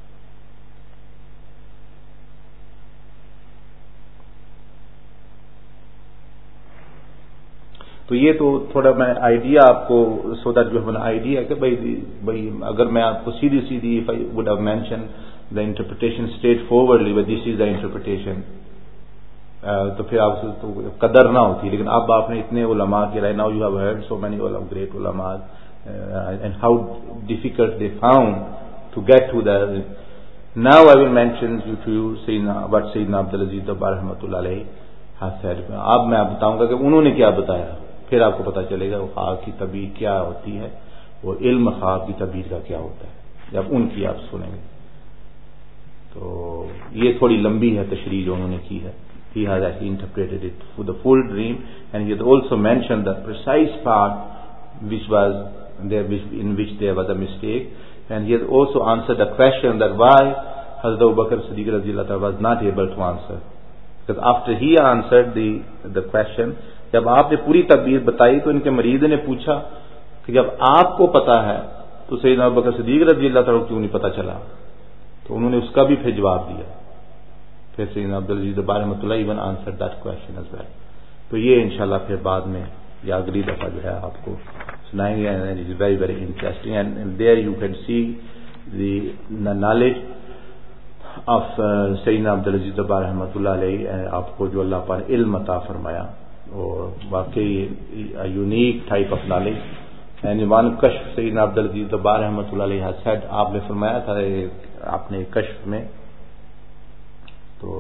تو یہ تو تھوڑا میں آئیڈیا آپ کو so that you have an idea کہ بھائی بھائی اگر میں آپ کو سیدھی سیدھی if I would have mention the interpretation straightforwardly but this is the interpretation, تو پھر آپ تو قدر نہ ہوتی. لیکن اب آپ نے اتنے علماء کی رائے, now you have heard so many great علماء and how difficult they found to get to the. Now I will mention to you سیدنا وٹ سیدنا عبدالعزیز دبار رحمۃ اللہ علیہ ہاتھ. اب میں آپ بتاؤں گا کہ انہوں نے کیا بتایا, پھر آپ کو پتا چلے گا وہ خواب کی تعبیر کیا ہوتی ہے اور علم خواب کی تعبیر کا کیا ہوتا ہے جب ان کی آپ سنیں گے. تو یہ تھوڑی لمبی ہے تشریح جو انہوں نے کی ہے. He has actually interpreted it for the full dream, and he has also mentioned the precise part which was there, which, in which there was a mistake, and he has also answered the question that why Hazrat Abu Bakr Siddiq radhiyallahu anhu was not able to answer. Because after he answered the the question, جب آپ نے پوری تعبیر بتائی تو ان کے مریض نے پوچھا کہ جب آپ کو پتا ہے تو سیدنا ابو بکر صدیق رضی اللہ تعالیٰ کیوں نہیں پتا چلا. تو انہوں نے اس کا بھی پھر جواب دیا. پھر سیدنا عبدالعزیز دبار رحمۃ اللہ even answer that question as well. تو یہ انشاءاللہ پھر بعد میں یا اگلی دفعہ جو ہے آپ کو سنائیں گے. It is very very interesting and there you can see the knowledge of سیدنا عبدالعزیز دبار رحمۃ اللہ علیہ. آپ کو جو اللہ پاک نے علم عطا فرمایا اور واقعی unique type of knowledge. And one کشف سیدنا عبدالعزیز دبار رحمۃ اللہ علیہ سیڈ, آپ نے فرمایا تھا اپنے کشف میں, تو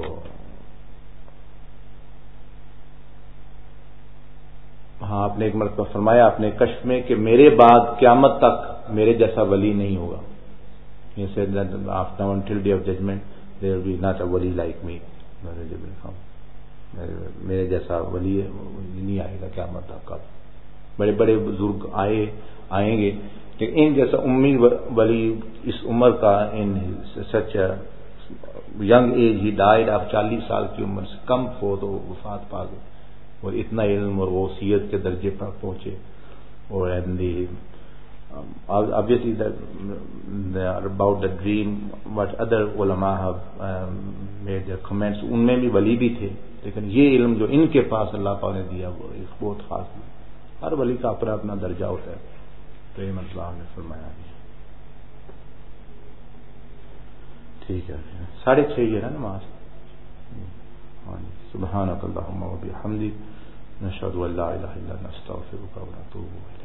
ہاں آپ نے ایک مرتبہ فرمایا اپنے کشف میں کہ میرے بعد قیامت تک میرے جیسا ولی نہیں ہوگا. He said that after until day of judgment there will be not a wali like me. میرے جیسا ولی نہیں آئے گا قیامت تک. بڑے بڑے بزرگ آئے آئیں گے لیکن ان جیسا امی ولی اس عمر کا, in such young age he died, آپ چالیس سال کی عمر سے کم فوت ہو وفات پا گئے, اور اتنا علم اور وصیت کے درجے پر پہنچے. اور and the obviously the, the about the dream what other ulama have um, made their comments, ان میں بھی ولی بھی تھے, لیکن یہ علم جو ان کے پاس اللہ پاک نے دیا وہ ایک بہت خاص ہے. ہر ولی کا اپنا اپنا درجہ ہوتا ہے. تو یہ مطلب ہم نے فرمایا. ٹھیک ہے, ساڑھے چھ یہ ہے نماز. سبحانک اللہم و بحمدک نشہد ان لا الہ الا انت نستغفرک و نتوب الیک.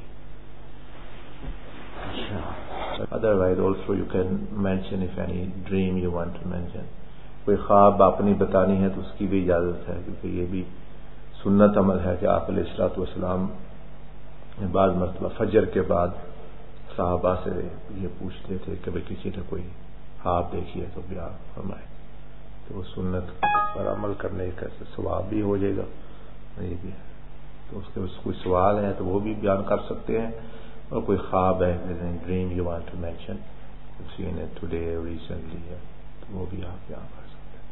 Otherwise also you can mention if any dream you want to mention. کوئی خواب اپنی بتانی ہے تو اس کی بھی اجازت ہے, کیونکہ یہ بھی سنت عمل ہے کہ آپ علیہ الصلوۃ والسلام بعض مرتبہ فجر کے بعد صحابہ سے یہ پوچھتے تھے کہ بھئی کسی نے کوئی خواب دیکھی ہے تو بیان فرمائے. تو وہ سنت پر عمل کرنے کا ثواب بھی ہو جائے گا, یہ بھی ہے. تو اس کے کوئی سوال ہے تو وہ بھی بیان کر سکتے ہیں, اور کوئی خواب ہے dream you want to mention seen it today recently ہے تو وہ بھی آپ بیان کر سکتے ہیں.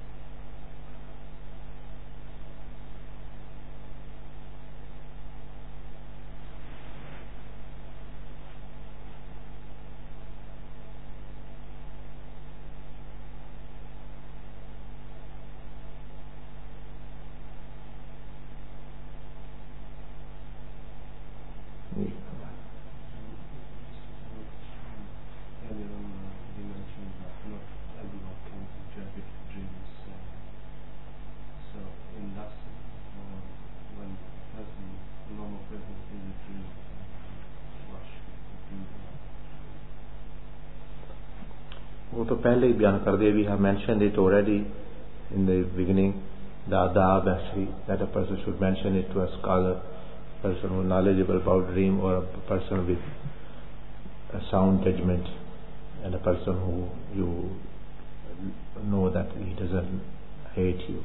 وہ تو پہلے ہی بیان کر دیا. We have mentioned it already in the beginning, the adab actually that a person should mention it to a scholar, person who is knowledgeable about dream, or a person with a sound judgment, and a person who you know that he doesn't hate you.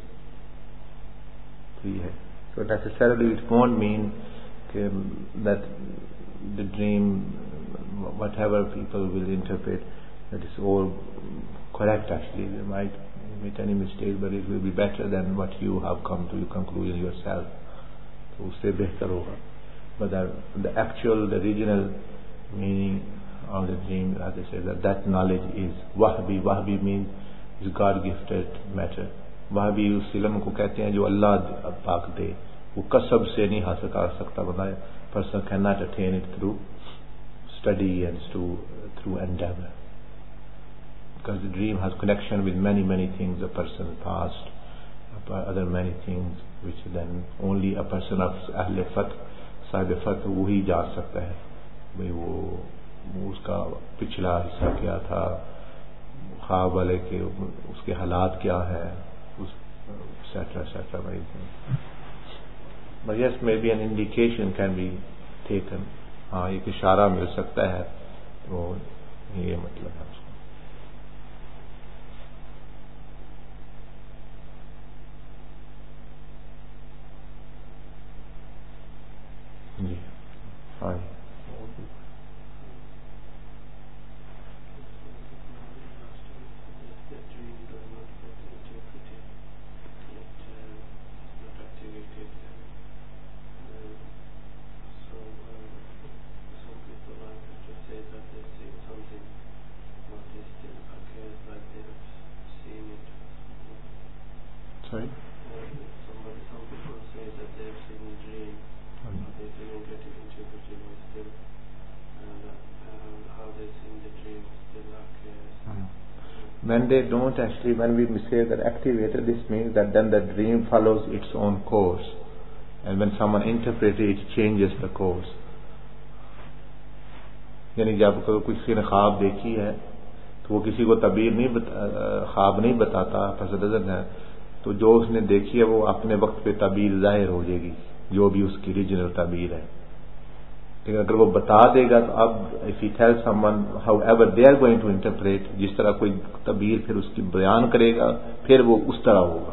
So necessarily it won't mean that the dream, whatever people will interpret, that is all correct. Actually they might make any mistake, but it will be better than what you have come to your conclusion yourself. So usse behtar hoga. But the, the actual, the original meaning of the dream, as I say, that that knowledge is wahbi. Wahbi means is God gifted matter. wahbi اس علم کو کہتے ہیں جو اللہ پاک دے, وہ کسب سے نہیں حاصل کر سکتا بندہ. person cannot attain it through study and through through endeavor, because the dream has connection with many many things, a person's past, other many things which then only a person of ahl fath, صاحب فتح وہی جان سکتا ہے. بھئی وہ اس کا پچھلا حصہ کیا تھا, خواب والے کے اس کے حالات کیا ہے, etcetera etcetera. But yes, maybe an indication can be taken. ہاں ایک اشارہ مل سکتا ہے, تو یہ مطلب ہے اس کا. جی ہاں جی. Sorry? Somebody, some people say that they have seen a dream, Hmm. but they didn't get it interpreted, but still, and uh, how they seen the dream, still occurs. Hmm. When they don't actually, when we say that activated, this means that then the dream follows its own course. And when someone interprets it, it changes the course. یعنی جب کسی نے خواب دیکھی ہے تو وہ کسی کو تعبیر نہیں بتا, خواب نہیں بتاتا, پس نظر ہے, تو جو اس نے دیکھی ہے وہ اپنے وقت پہ تعبیر ظاہر ہو جائے گی, جو بھی اس کی ریجنل تعبیر ہے. لیکن اگر وہ بتا دے گا تو اب if he tells someone however they are going to interpret, جس طرح کوئی تعبیر پھر اس کی بیان کرے گا پھر وہ اس طرح ہوگا.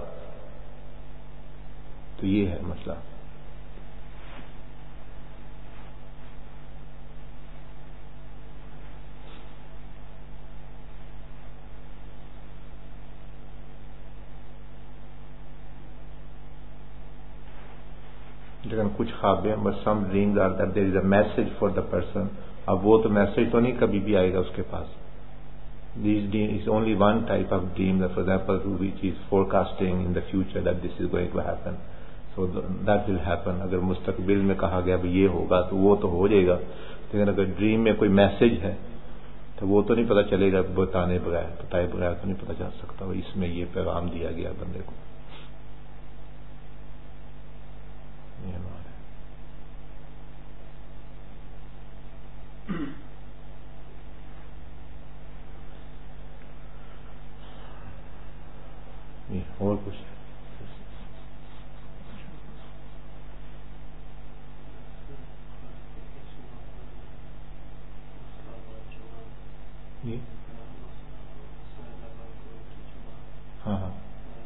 تو یہ ہے مسئلہ. لیکن کچھ خواب ہیں, بس some dreams are that there is a message for the person. اب وہ تو میسج تو نہیں کبھی بھی آئے گا اس کے پاس. These dream is only one type of dream, for example which is forecasting in the future that this is going to happen, so that will happen. اگر مستقبل میں کہا گیا بھی یہ ہوگا تو وہ تو ہو جائے گا, لیکن اگر ڈریم میں کوئی میسج ہے تو وہ تو نہیں پتہ چلے گا بتانے بغیر, بتائے بغیر تو نہیں پتہ چل سکتا اس میں یہ پیغام دیا گیا بندے کو. اور کچھ جی ہاں ہاں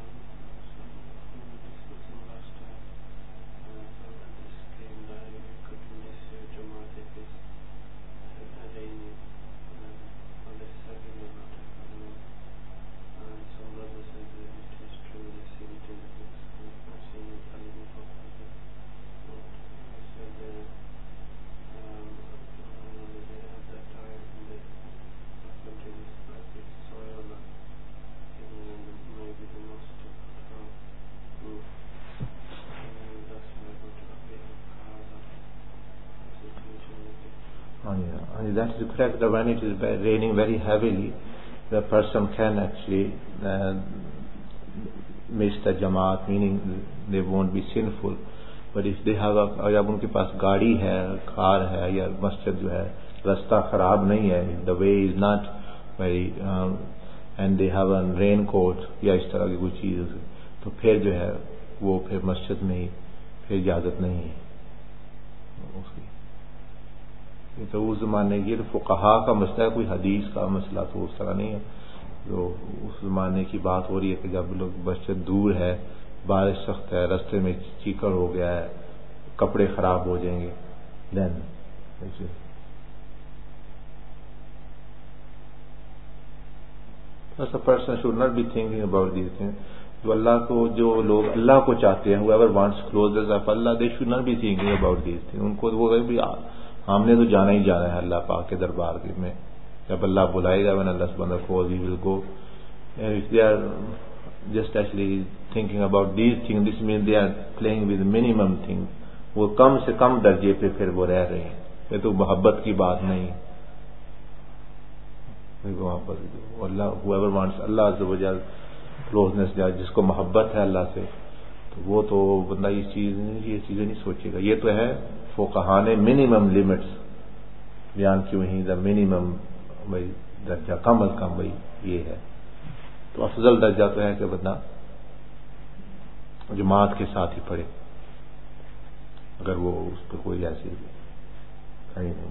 that is correct. When it is raining very heavily, the person can actually uh, miss the Jamaat, meaning they won't be sinful. But if they have a, جب ان کے پاس گاڑی ہے, کار ہے, یا مسجد جو ہے راستہ خراب نہیں ہے, the way is not very um, and they have a rain coat یا اس طرح کی کوئی چیز, تو پھر جو ہے وہ پھر مسجد میں ہی پھر اجازت نہیں ہے اس کی. تو اس زمانے کی تو فقہا کا مسئلہ ہے, کوئی حدیث کا مسئلہ تو اس طرح نہیں ہے. جو اس زمانے کی بات ہو رہی ہے کہ جب لوگ مسجد دور ہے, بارش سخت ہے, راستے میں چیکڑ ہو گیا ہے, کپڑے خراب ہو جائیں گے, دین a person should not be thinking about these things. جو اللہ کو, جو لوگ اللہ کو چاہتے ہیں, whoever wants closest of Allah, they should not be thinking about these things. ان کو وہ بھی ہم نے تو جانا ہی جانا ہے اللہ پاک کے دربار میں, جب اللہ بلائے گا, when Allah subhanahu wa ta'ala we will go. And if they are just actually thinking about these things, this means they are playing with minimum things. وہ کم سے کم درجے پہ پھر وہ رہ رہے ہیں. یہ تو محبت کی بات نہیں. محبت اللہ, whoever wants Allah عز و جل closeness, جس کو محبت ہے اللہ سے, تو وہ تو بندہ یہ چیز یہ چیزیں نہیں سوچے گا. یہ تو ہے فقہا نے منیمم لمٹس بیان کی ہوئی, دا منیمم بھائی درجہ کم از کم بھائی یہ ہے. تو افضل درجہ تو ہے کہ بندہ جماعت کے ساتھ ہی پڑھے, اگر وہ اس پہ کوئی ایسی کہیں نہیں.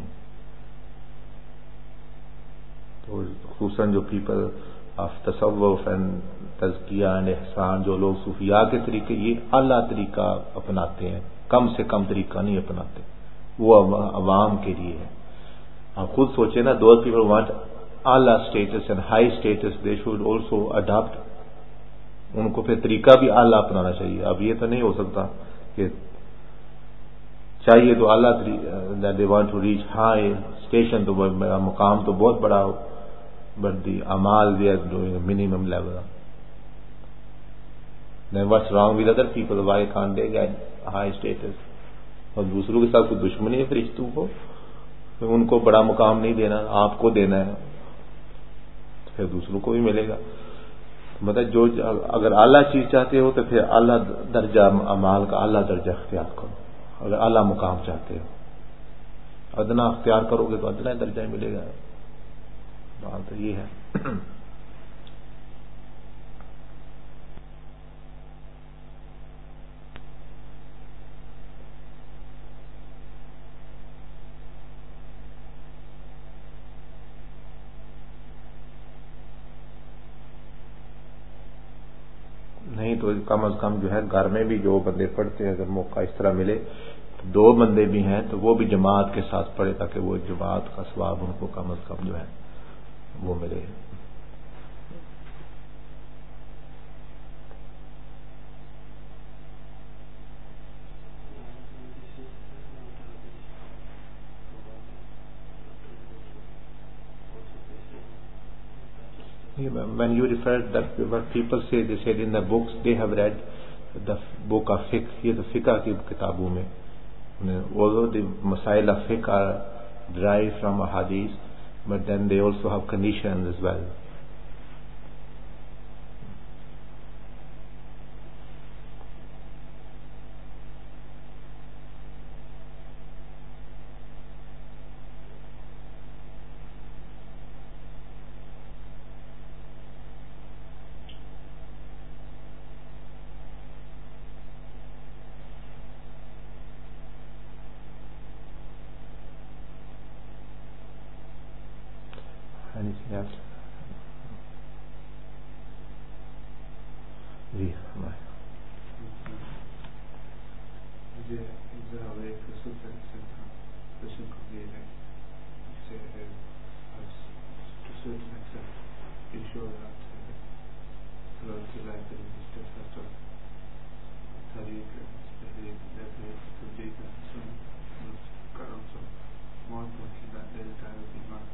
تو خصوصاً جو پیپل آف تصوف اینڈ تزکیہ اینڈ احسان, جو لوگ صوفیاء کے طریقے, یہ اعلیٰ طریقہ اپناتے ہیں, کم سے کم طریقہ نہیں اپناتے, وہ عوام کے لیے ہے. آپ خود سوچیں نا, دوز پیپل وانٹ اعلیٰ status and high status, they should also adapt. ان کو پھر طریقہ بھی اعلیٰ اپنانا چاہیے. اب یہ تو نہیں ہو سکتا کہ چاہیے تو اعلیٰ they want to reach high station, تو مقام تو بہت بڑا ہو, بٹ دی اعمال they are doing minimum level. Then what's wrong with other people? Why can't they get high status? اور دوسروں کے ساتھ کوئی دشمنی ہے فرشتوں کو؟ ان کو بڑا مقام نہیں دینا، آپ کو دینا ہے، پھر دوسروں کو بھی ملے گا. مطلب جو اگر اعلیٰ چیز چاہتے ہو تو پھر اعلیٰ درجہ اعمال کا اعلیٰ درجہ اختیار کرو. اگر اعلیٰ مقام چاہتے ہو، ادنا اختیار کرو گے تو ادنا درجہ ملے گا. بات تو یہ ہے. نہیں تو کم از کم جو ہے گھر میں بھی جو بندے پڑھتے ہیں، اگر موقع اس طرح ملے تو دو بندے بھی ہیں تو وہ بھی جماعت کے ساتھ پڑھے، تاکہ وہ جماعت کا ثواب ان کو کم از کم جو ہے وہ ملے. When you refer that what people say, they said in the books they have read the book of fiqh. یہ تو فقہ کی کتابوں میں although the مسائل of fiqh are derived from ahadith, but then they also have conditions as well. Anything else? جی ہمارے مجھے ذرا ایک رسول صلی اللہ علیہ وسلم کا کوشچن کو دیا ہے سے to certain extent you show that throughout the life there is a steadfast of tariq and that there is tabligh and some karam, so more importantly that there is time of iman.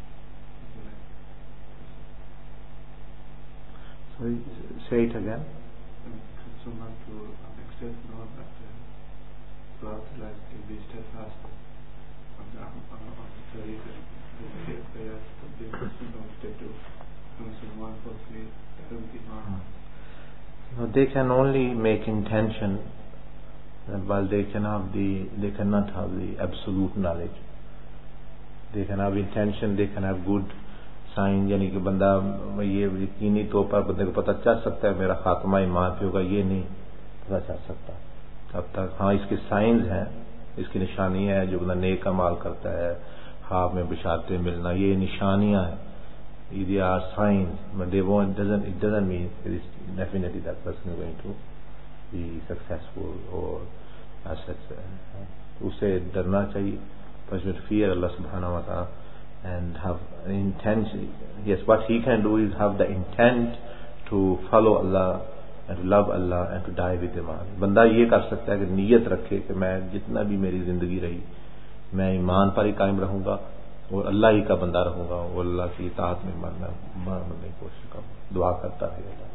Sorry, say it again. Can someone to an extent know that uh, throughout the life can be steadfast on the on the tariq and the prayers to be constant to some more importantly time of iman. No, they can only make intention, while they can have the they cannot have the absolute knowledge. They can have intention, they can have good sign, یعنی کہ بندہ یہ یقینی طور پر بندے کو پتہ چل سکتا ہے میرا خاتمہ ایمان پہ ہوگا، یہ نہیں پتہ چل سکتا اب تک. ہاں اس کے سائنز ہیں، اس کی نشانیاں ہیں. جو بندہ نیک اعمال کرتا ہے، خواب میں بشارتیں ملنا، یہ نشانیاں ہیں. They are signs, but they won't, doesn't, it doesn't mean it is definitely that person is going to be successful or as such. اسے ڈرنا چاہیے. But should fear Allah subhanahu wa ta'ala and have intention. Yes, what he can do is have the intent to follow Allah and to love Allah and to die with iman. بندہ یہ کر سکتا ہے کہ نیت رکھے کہ میں جتنا بھی میری زندگی رہی میں ایمان پر ہی قائم رہوں گا اور اللہ ہی کا بندہ رہوں گا اور اللہ کی اطاعت میں مرنا مرنے کی کوشش کروں. دعا کرتا ہے اللہ.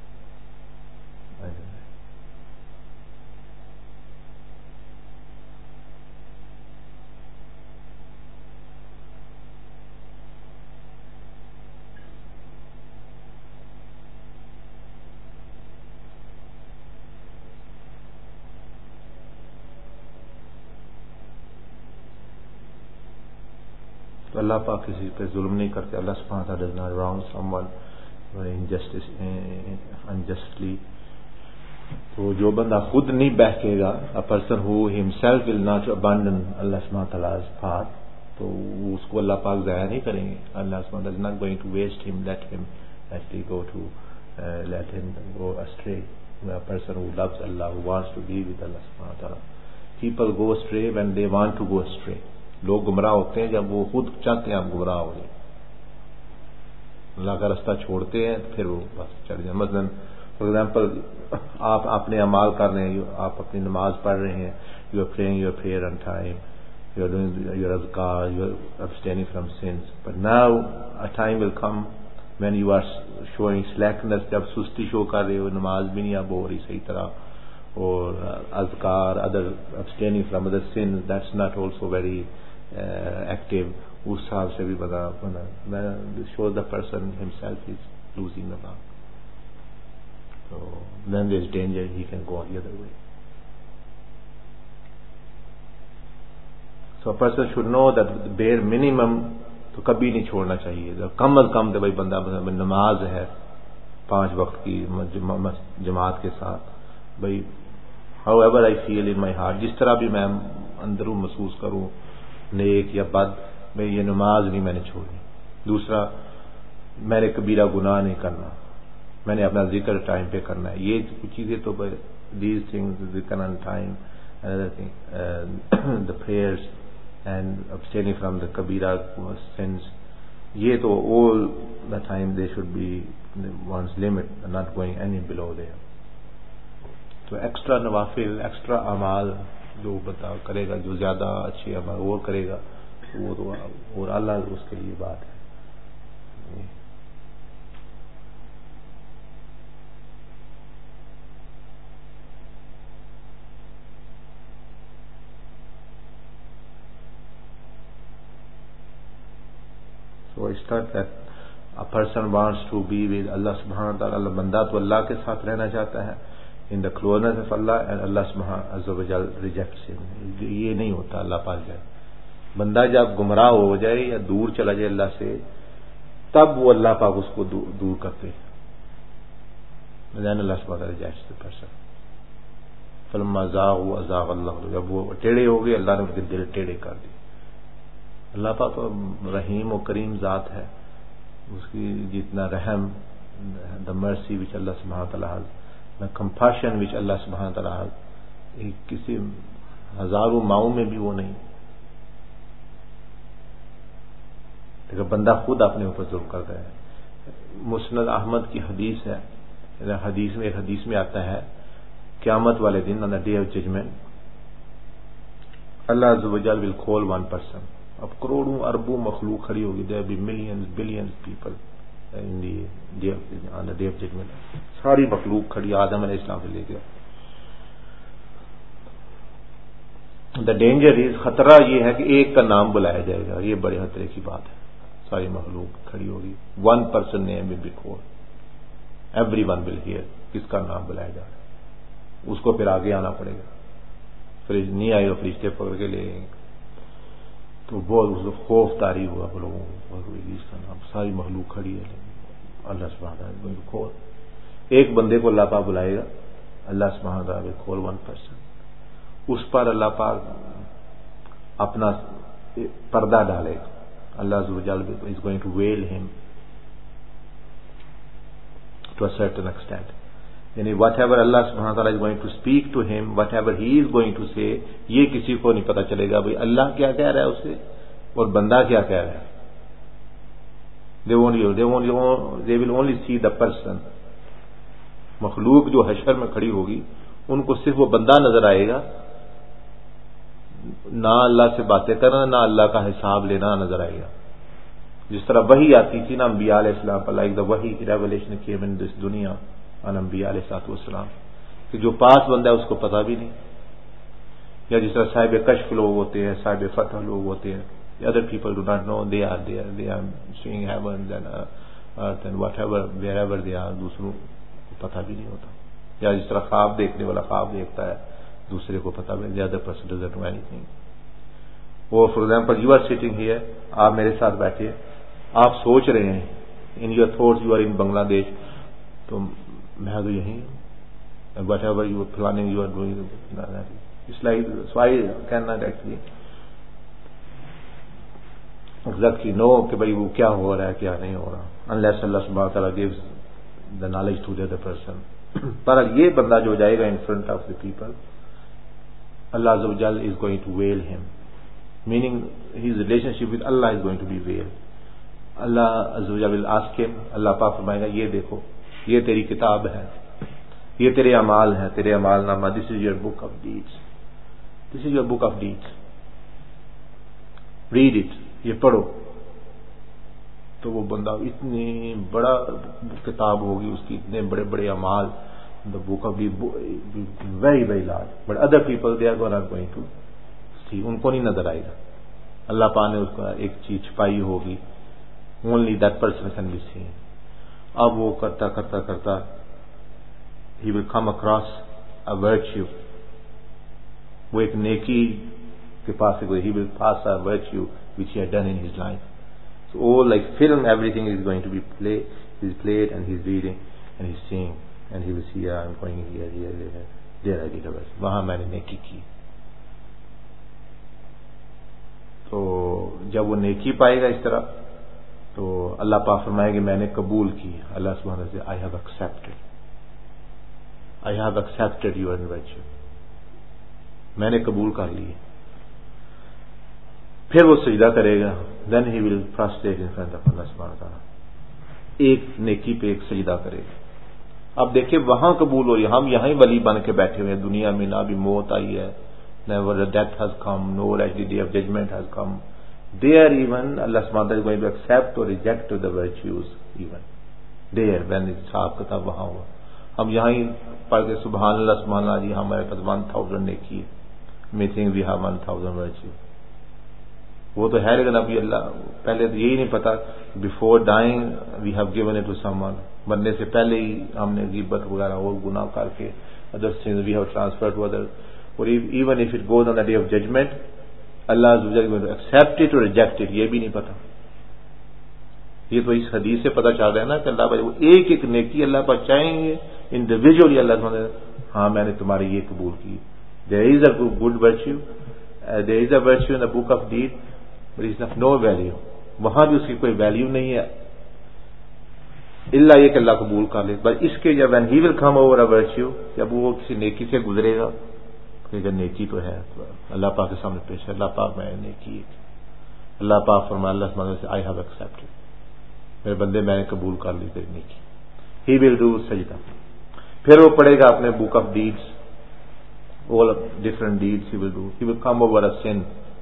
تو اللہ پاک کسی پہ ظلم نہیں کرتے. اللہ سبحانہ وتعالی does not wrong someone injustice unjustly. تو جو بندہ خود نہیں بہکے گا, a person who himself will not abandon Allah subhanahu wa ta'ala's path, تو اس کو اللہ پاک ضائع نہیں کریں گے. اللہ subhanahu wa ta'ala is not going to waste him, let him actually go to uh, let him go astray. A person who loves Allah, who wants to be with Allah subhanahu wa ta'ala. People go astray when they want to go astray. لوگ گمراہ ہوتے ہیں جب وہ خود چاہتے ہیں آپ گمراہ ہو جائیں. اللہ کا رستہ چھوڑتے ہیں پھر وہ بس چڑھ جائیں. مثلا فار ایگزامپل آپ اپنے اعمال کر رہے ہیں, آپ اپنی نماز پڑھ رہے ہیں, you are praying your prayer on time, you are doing your اذکار, you are abstaining from sins, but now a time will come when you are showing slackness, جب سستی شو کر رہے ہو, نماز بھی نہیں اب ہو رہی صحیح طرح, اور اذکار, other abstaining from other sins, that's not also very uh, active. اس حساب سے بھی بتا shows the person himself is losing the mark. So then there is danger, he can go the other way. So a person should know that the bare minimum تو کبھی نہیں چھوڑنا چاہیے. کم از کم تو بھائی بندہ نماز ہے پانچ وقت کی جماعت کے ساتھ, بھائی however I feel in my heart, جس طرح بھی میں اندروں محسوس کروں نیک یا بد, میں یہ نماز نہیں میں نے چھوڑنی. دوسرا, میں نے کبیرہ گناہ نہیں کرنا, میں نے اپنا ذکر ٹائم پہ کرنا ہے. یہ کچھ چیزیں تو these things, ذکر on time, another thing, uh, the prayers and abstaining from the kabira sins, یہ تو all the time they should be one's limit, not going any below there. تو ایکسٹرا نوافل, ایکسٹرا اعمال جو بتا کرے گا, جو زیادہ اچھے اعمال اور کرے گا, وہ تو اور اللہ اس کے لیے بات ہے. So it's not that a person wants to be with Allah subhanahu wa ta'ala. بندہ تو اللہ کے ساتھ رہنا چاہتا ہے in the closeness of Allah, and Allah subhanahu wa ta'ala rejects him. یہ نہیں ہوتا. اللہ پاک جائے بندہ جب گمراہ ہو جائے یا دور چلا جائے اللہ سے, تب وہ اللہ پاک اس کو دور کرتے. then Allah subhanahu wa ta'ala rejects the person. فلما زاغوا ازاغ اللہ, جب وہ ٹیڑے ہو گئے اللہ نے ان کے دل ٹیڑے کر دیے. اللہ پاک رحیم و کریم ذات ہے, اس کی جتنا رحم, the mercy which Allah subhanahu wa ta'ala has, the compassion which Allah subhanahu wa ta'ala has, کسی ہزاروں ماؤں میں بھی وہ نہیں. لیکن بندہ خود اپنے اوپر ظلم کرتا ہے. مسند احمد کی حدیث ہے, حدیث میں ایک حدیث میں آتا ہے قیامت والے دن, on the day of judgment, Allah azza wa jal will call one person. اب کروڑوں اربوں مخلوق کھڑی ہوگی, there will be millions billions people in the day of, on the day of judgment. ساری مخلوق کھڑی آدم علیہ السلام سے لے کے. the danger is, خطرہ یہ ہے کہ ایک کا نام بلایا جائے گا. یہ بڑے خطرے کی بات ہے. ساری مخلوق کھڑی ہوگی, one person name will be called, everyone will hear کس کا نام بلایا جا رہا ہے. اس کو پھر آگے آنا پڑے گا. فرشتے نہیں آئے گا, فرشتے پکڑ کے لے گئے. تو بہت خوف طاری ہوا لوگوں کو, اس کا نام, ساری مخلوق کھڑی ہے. اللہ سبحانہ وتعالی کھول, ایک بندے کو اللہ پاک بلائے گا. اللہ سبحانہ وتعالی کھول ون پرسن. اس پر اللہ پاک اپنا پردہ ڈالے گا. اللہ عز و جل is going to veil him to a certain extent. یعنی whatever Allah subhanahu wa ta'ala is going to speak to him, whatever he is going to say, یہ کسی کو نہیں پتا چلے گا بھئی اللہ کیا کہہ رہا ہے اسے اور بندہ کیا کہہ رہا ہے. they won't, they won't, they will only see the person. مخلوق جو حشر میں کھڑی ہوگی ان کو صرف وہ بندہ نظر آئے گا, نہ اللہ سے باتیں کرنا, نہ اللہ کا حساب لینا نظر آئے گا. جس طرح وحی آتی تھی نا انبیاء علیہ السلام پر, like the وحی revelation came in this dunya on انبیاء علیہ السلام, کہ جو پاس بندہ ہے اس کو پتہ بھی نہیں. یا جس طرح صاحب کشف لوگ ہوتے ہیں, صاحب فتح لوگ ہوتے ہیں, other people do not know, they are there, they are seeing heavens and earth and whatever, wherever they are, دوسروں کو پتہ بھی نہیں ہوتا. یا جس طرح خواب دیکھنے والا خواب دیکھتا ہے, دوسرے کو پتہ بھی, the other person doesn't know anything. وہ for example you are sitting here, آپ میرے ساتھ بیٹھے, آپ سوچ رہے ہیں in your thoughts you are in بنگلہ دیش, تو میں تو یہیں, whatever you are planning you are doing, it's like, so I cannot actually exactly know کہ بھئی وہ کیا ہو رہا ہے کیا نہیں ہو رہا, unless Allah subhanahu wa ta'ala gives the knowledge to the other person. پر یہ بندہ جو جائے گا in front of the people, Allah azza wa jal is going to veil him, meaning his relationship with Allah is going to be veiled. Allah azza wa jal will ask him, اللہ پاک فرمائے گا یہ دیکھو یہ تیری کتاب ہے, یہ تیرے اعمال ہیں, تیرے اعمال نامہ, this is your book of deeds, this is your book of deeds, read it, یہ پڑھو. تو وہ بندہ اتنی بڑا کتاب ہوگی اس کی, اتنے بڑے بڑے اعمال, the book of be very very large, but other people they are not going to see, ان کو نہیں نظر آئے گا. اللہ پاک نے اس کو ایک چیز چھپائی ہوگی, only that person can be seen. اب وہ کرتا کرتا کرتا he will come across a virtue, وہ ایک نیکی کے پاس سے he will pass a virtue which he had done in his life. So all like film, everything is going to be play, is played and he's reading and he's seeing and he will see, yeah, I'm going here, here, here, there I did a verse, وہاں میں نے نیکی کی. تو جب وہ نیکی پائے گا اس طرح تو اللہ پاک فرمائے کہ میں نے قبول کی. اللہ سبحانہ سے I have accepted, I have accepted your virtue, میں نے قبول کر لی. پھر وہ سجدہ کرے گا, then he will prostrate in front of Allah سبحانہ تعالیٰ, ایک نیکی پہ ایک سجدہ کرے گا. اب دیکھیں وہاں قبول ہو رہی ہے, ہم یہاں ہی ولی بن کے بیٹھے ہوئے ہیں, دنیا میں نہ بھی موت آئی ہے, never the death has come, nor the day of judgment has come. There even Allah subhanahu wa ta'ala is going to accept or reject the virtues even there when it's صاحب کتاب وہاں ہوا. ہم یہاں ہی پڑھ کے سبحان اللہ سبحان اللہ جی ہمارے پاس ون تھاؤزینڈ نیکی ہے, we think we have one thousand virtue. وہ تو ہے لیکن ابھی اللہ پہلے تو یہی نہیں پتا, before dying we have given it to someone, مرنے سے پہلے ہی ہم نے غیبت وغیرہ اور گناہ کر کے other sins we have transferred to others. Or even if it goes on the day of judgment, Allah is going to accept it or reject it, یہ بھی نہیں پتا. یہ تو اس حدیث سے پتا چل رہا ہے نا کہ اللہ وہ ایک ایک نیکی اللہ پر چاہیں گے انڈیویجولی. اللہ سمجھے ہاں میں نے تمہاری یہ قبول کی. There is a good virtue, uh, there is a virtue in the book of deed, but it's of no value. وہاں بھی اس کی کوئی ویلیو نہیں ہے اللہ یہ کہ اللہ قبول کر لے. بس اس کے جب when he will come over a virtue, جب وہ کسی نیکی سے گزرے گا کہ اگر نیکی تو ہے تو اللہ پاک کے سامنے پیش ہے, اللہ پاک میں نیکی, اللہ پاک فرمائے اللہ سبحانہ سے I have accepted, میرے بندے میں نے قبول کر لی تیری نیکی. He will do سجدہ. پھر وہ پڑھے گا اپنے book of deeds, all different deeds he will do. He will come over a sin.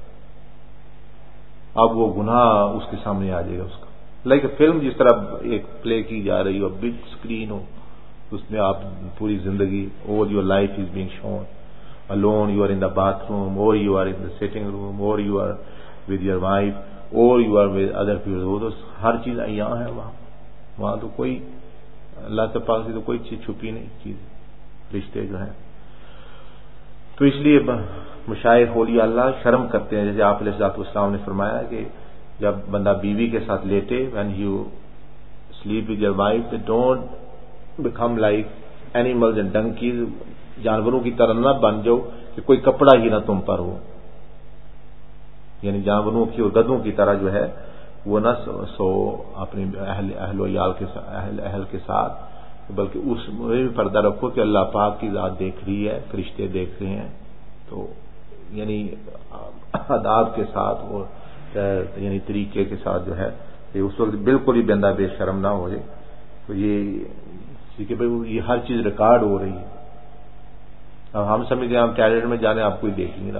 اب وہ گناہ اس کے سامنے آ جائے گا اس کا, لائک فلم جس طرح ایک پلے کی جا رہی ہو, بگ اسکرین ہو, اس میں آپ پوری زندگی all your life is being shown. Alone you are in the bathroom, or you are in the sitting room, or you are with your wife, or you are with other people. وہ تو ہر چیز یہاں ہے, وہاں وہاں تو کوئی اللہ کے پاس تو کوئی چیز چھپی نہیں چیز, رشتے جو ہیں. تو اس لیے مشائخ اولیاء اللہ شرم کرتے ہیں, جیسے آپ علیہ الصلوۃ والسلام نے فرمایا کہ جب بندہ بیوی کے ساتھ لیٹے, when you sleep with your wife, they don't become like animals and donkeys, جانوروں کی طرح نہ بن جاؤ کہ کوئی کپڑا ہی نہ تم پر ہو, یعنی جانوروں کی اور گدھوں کی طرح جو ہے وہ نہ سو اپنی اہل اہل و عیال کے اہل اہل کے ساتھ, بلکہ اس میں بھی پردہ رکھو کہ اللہ پاک کی ذات دیکھ رہی ہے, فرشتے دیکھ رہے ہیں, تو یعنی آداب کے ساتھ اور یعنی طریقے کے ساتھ جو ہے اس وقت بالکل ہی بندہ بے شرم نہ ہو جائے. تو یہ کہ بھائی یہ ہر چیز ریکارڈ ہو رہی ہے. اب ہم سمجھتے ہیں ہم ٹیلنٹ میں جانے آپ کوئی دیکھ نہیں رہا,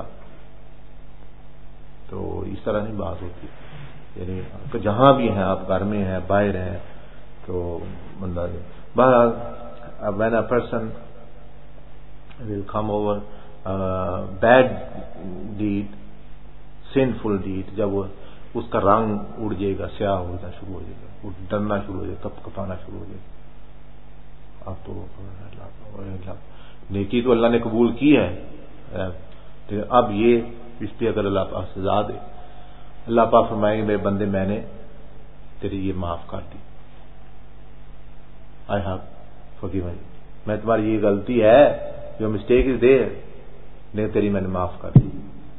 تو اس طرح نہیں بات ہوتی. یعنی جہاں بھی ہیں آپ, گھر میں ہیں, باہر ہیں, تو بندہ بہرحال when a person will come over uh, bad deed, sinful deed, جب وہ اس کا رنگ اڑ جائے گا, سیاہ ہونا شروع ہو جائے گا, ڈرنا شروع ہو جائے گا, کپ کپانا شروع ہو جائے گا, اب تو نیکی تو اللہ نے قبول کی ہے, اب یہ اس پہ اگر اللہ پاک سزا دے, اللہ پاک فرمائیں گے میرے بندے میں نے تیری یہ معاف کر دی, I have forgiven you, میں تمہاری یہ غلطی ہے, your mistake is there, لیکن تیری میں نے معاف کر دی.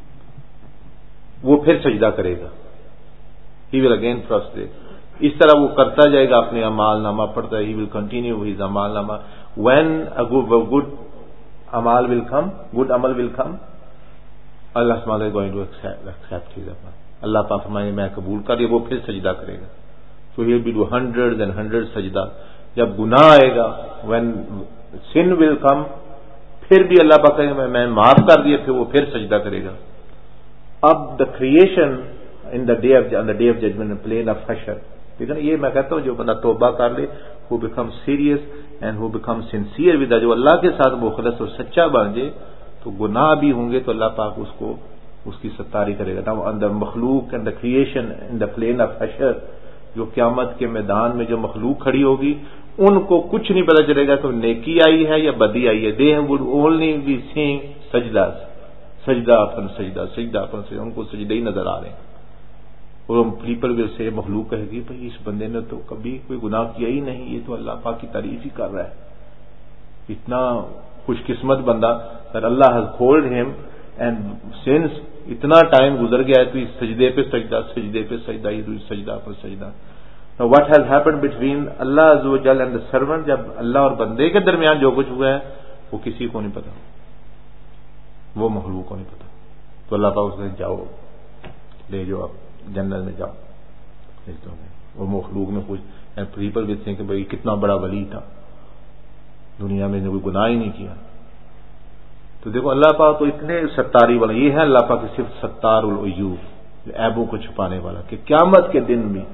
وہ پھر سجدہ کرے گا, he will again prostrate. اس طرح وہ کرتا جائے گا, اپنے اعمال نامہ پڑھتا ہے, he will continue his اعمال نامہ. when a good, a good amal will come, good amal will come, Allah is going to accept, accept his amal. اللہ پاک فرمائے میں قبول کر لیا, وہ پھر سجدہ کرے گا. So he will be do hundreds and hundreds سجدہ. جب گناہ آئے گا, when sin will come, پھر بھی اللہ پاک کہے گا میں معاف کر دیا, پھر وہ پھر سجدہ کرے گا. اب the creation in the day of on the day of judgment, plane of حشر, لیکن یہ میں کہتا ہوں جو بندہ توبہ کر لے, who becomes serious and who becomes sincere with that, جو اللہ کے ساتھ مخلص اور سچا بن جائے, تو گناہ بھی ہوں گے تو اللہ پاک اس کو اس کی ستاری کرے گا. Now on the مخلوق and the creation in the plane of حشر, جو قیامت کے میدان میں جو مخلوق کھڑی ہوگی ان کو کچھ نہیں پتا چلے گا کہ نیکی آئی ہے یا بدی آئی ہے. They would only be seeing سجدہ سجدہ اپن سجدہ سجدہ اپن سجدہ, ان کو سجدے ہی نظر آ رہے ہیں. اور پیپل ول سے مخلوق کہے گی بھائی اس بندے نے تو کبھی کوئی گناہ کیا ہی نہیں, یہ تو اللہ پاک کی تعریف ہی کر رہا ہے. اتنا خوش قسمت بندہ that Allah has called him, and since اتنا ٹائم گزر گیا ہے تو اس سجدے پہ سجدہ سجدے پہ سجدہ سجدہ پر سجدہ. Now what has happened between Allah Azza wa Jal and the servant, جب اللہ اور بندے کے درمیان جو کچھ ہوا ہے وہ کسی کو نہیں پتا, وہ مخلوق کو نہیں پتا. تو اللہ پاک اس نے جاؤ لے جاؤ آپ جنت میں جاؤ, وہ مخلوق میں کچھ پیپل بھی تھے کہ بھائی کتنا بڑا ولی تھا, دنیا میں نے کوئی گناہ ہی نہیں کیا. تو دیکھو اللہ پاک تو اتنے ستاری والا, یہ ہے اللہ پاک کی صرف ستار العیوب, عیبوں کو چھپانے والا, کہ قیامت کے دن بھی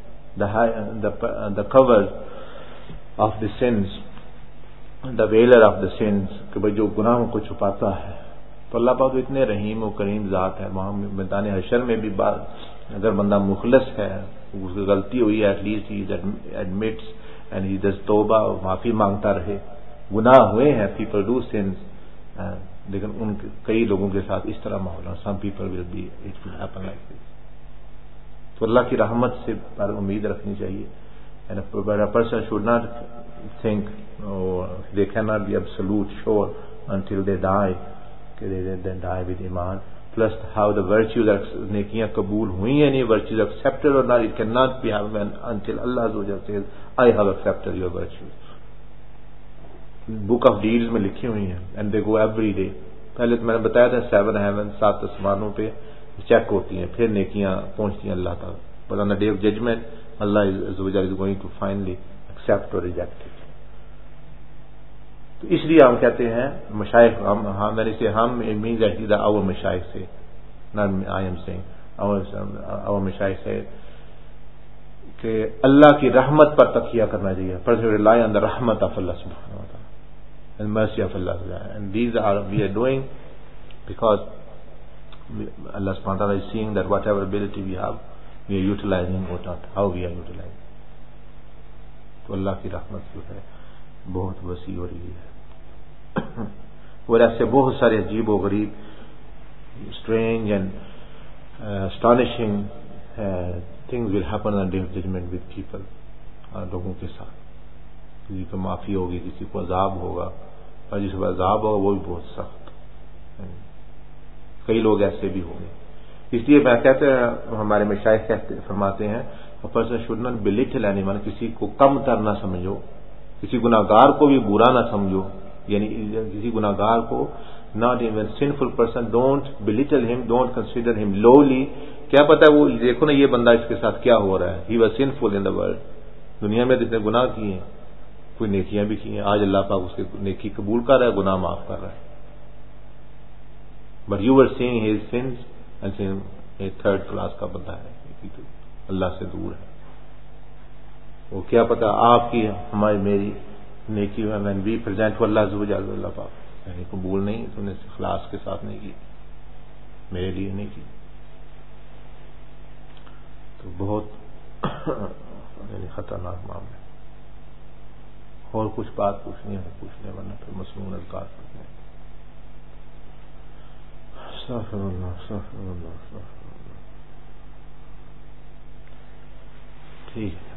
the cover of the sins, the veiler of the sins, کہ بھائی جو گناہوں کو چھپاتا ہے. تو اللہ پاک تو اتنے رحیم و کریم ذات ہے. وہاں میدان حشر میں بھی بات, اگر بندہ مخلص ہے, اس کی غلطی ہوئی ہے, at least he admits and he does توبہ, معافی مانگتا رہے. گناہ ہوئے ہیں, پیپل ڈو سنس, لیکن ان کئی لوگوں کے ساتھ اس طرح ماحول ہے, some people will be it will happen like this. تو اللہ کی رحمت سے پر امید رکھنی چاہیے. And a person should not think oh, they cannot be absolute sure until they die, کہ they, they die with iman. Plus how the virtues are, نیکیاں قبول ہوئی ہیں نہیں, virtues accepted or not, it cannot be happen until Allah says I have accepted your virtues. Book of deeds میں لکھی ہوئی ہیں, and they go every day. پہلے تو میں نے بتایا تھا سیون ہیون, سات آسمانوں پہ چیک ہوتی ہیں, پھر نیکیاں پہنچتی ہیں اللہ تک. But on the day of judgment اللہ is going to finally accept اور ریجیکٹ اٹ. تو اس لیے ہم کہتے ہیں مشائخ, ہم ہم سے ہم مینز ایٹ آور مشائخ سے, not I am saying our مشائخ سے, کہ اللہ کی رحمت پر تکیہ کرنا چاہیے. پر ریلائی آن دا رحمت آف اللہ سبحانہ و تعالی and mercy of Allah, and these are we are doing because we, Allah subhanahu wa ta'ala is seeing that whatever ability we have we are utilizing or not, how we are utilizing. تو اللہ کی رحمت جو ہے بہت وسیع ہو رہی ہے, اور ایسے بہت سارے عجیب و غریب strange and uh, astonishing uh, things will happen on the day of judgment with people, لوگوں کے ساتھ. کسی کو معافی ہوگی, کسی کو عذاب ہوگا, اور جس کو عذاب ہوگا وہ بھی بہت سخت. کئی لوگ ایسے بھی ہوں گے. اس لیے میں کہتے ہیں, ہمارے مشائخ کہتے فرماتے ہیں person should not belittle animal, کسی کو کم تر نہ سمجھو, کسی گناہگار کو بھی برا نہ سمجھو. یعنی کسی گناہگار کو not even sinful person, don't belittle him, don't consider him lowly. کیا پتا ہے وہ دیکھو نا یہ بندہ اس کے ساتھ کیا ہو رہا ہے, he was سنفل in the world. دنیا میں جتنے گناہ کیے ہیں, کوئی نیکیاں بھی کی ہیں, آج اللہ پاک اس کے نیکی قبول کر رہا ہے, گناہ معاف کر رہا ہے. But you are seeing his sins and seeing third class کا بندہ ہے, اللہ سے دور ہے. وہ کیا پتا آپ کی ہماری میری نیکی وین وی پریزنٹ ٹو اللہ عز و جل, اللہ پاک یعنی قبول نہیں, تو نے اخلاص کے ساتھ نہیں کی, میرے لیے نہیں کی. تو بہت یعنی خطرناک معاملہ. اور کچھ بات پوچھنی ہے پوچھنے, ورنہ پھر مصنون اذکار کرتے ہیں. استغفر اللہ استغفر اللہ استغفر اللہ. ٹھیک ہے.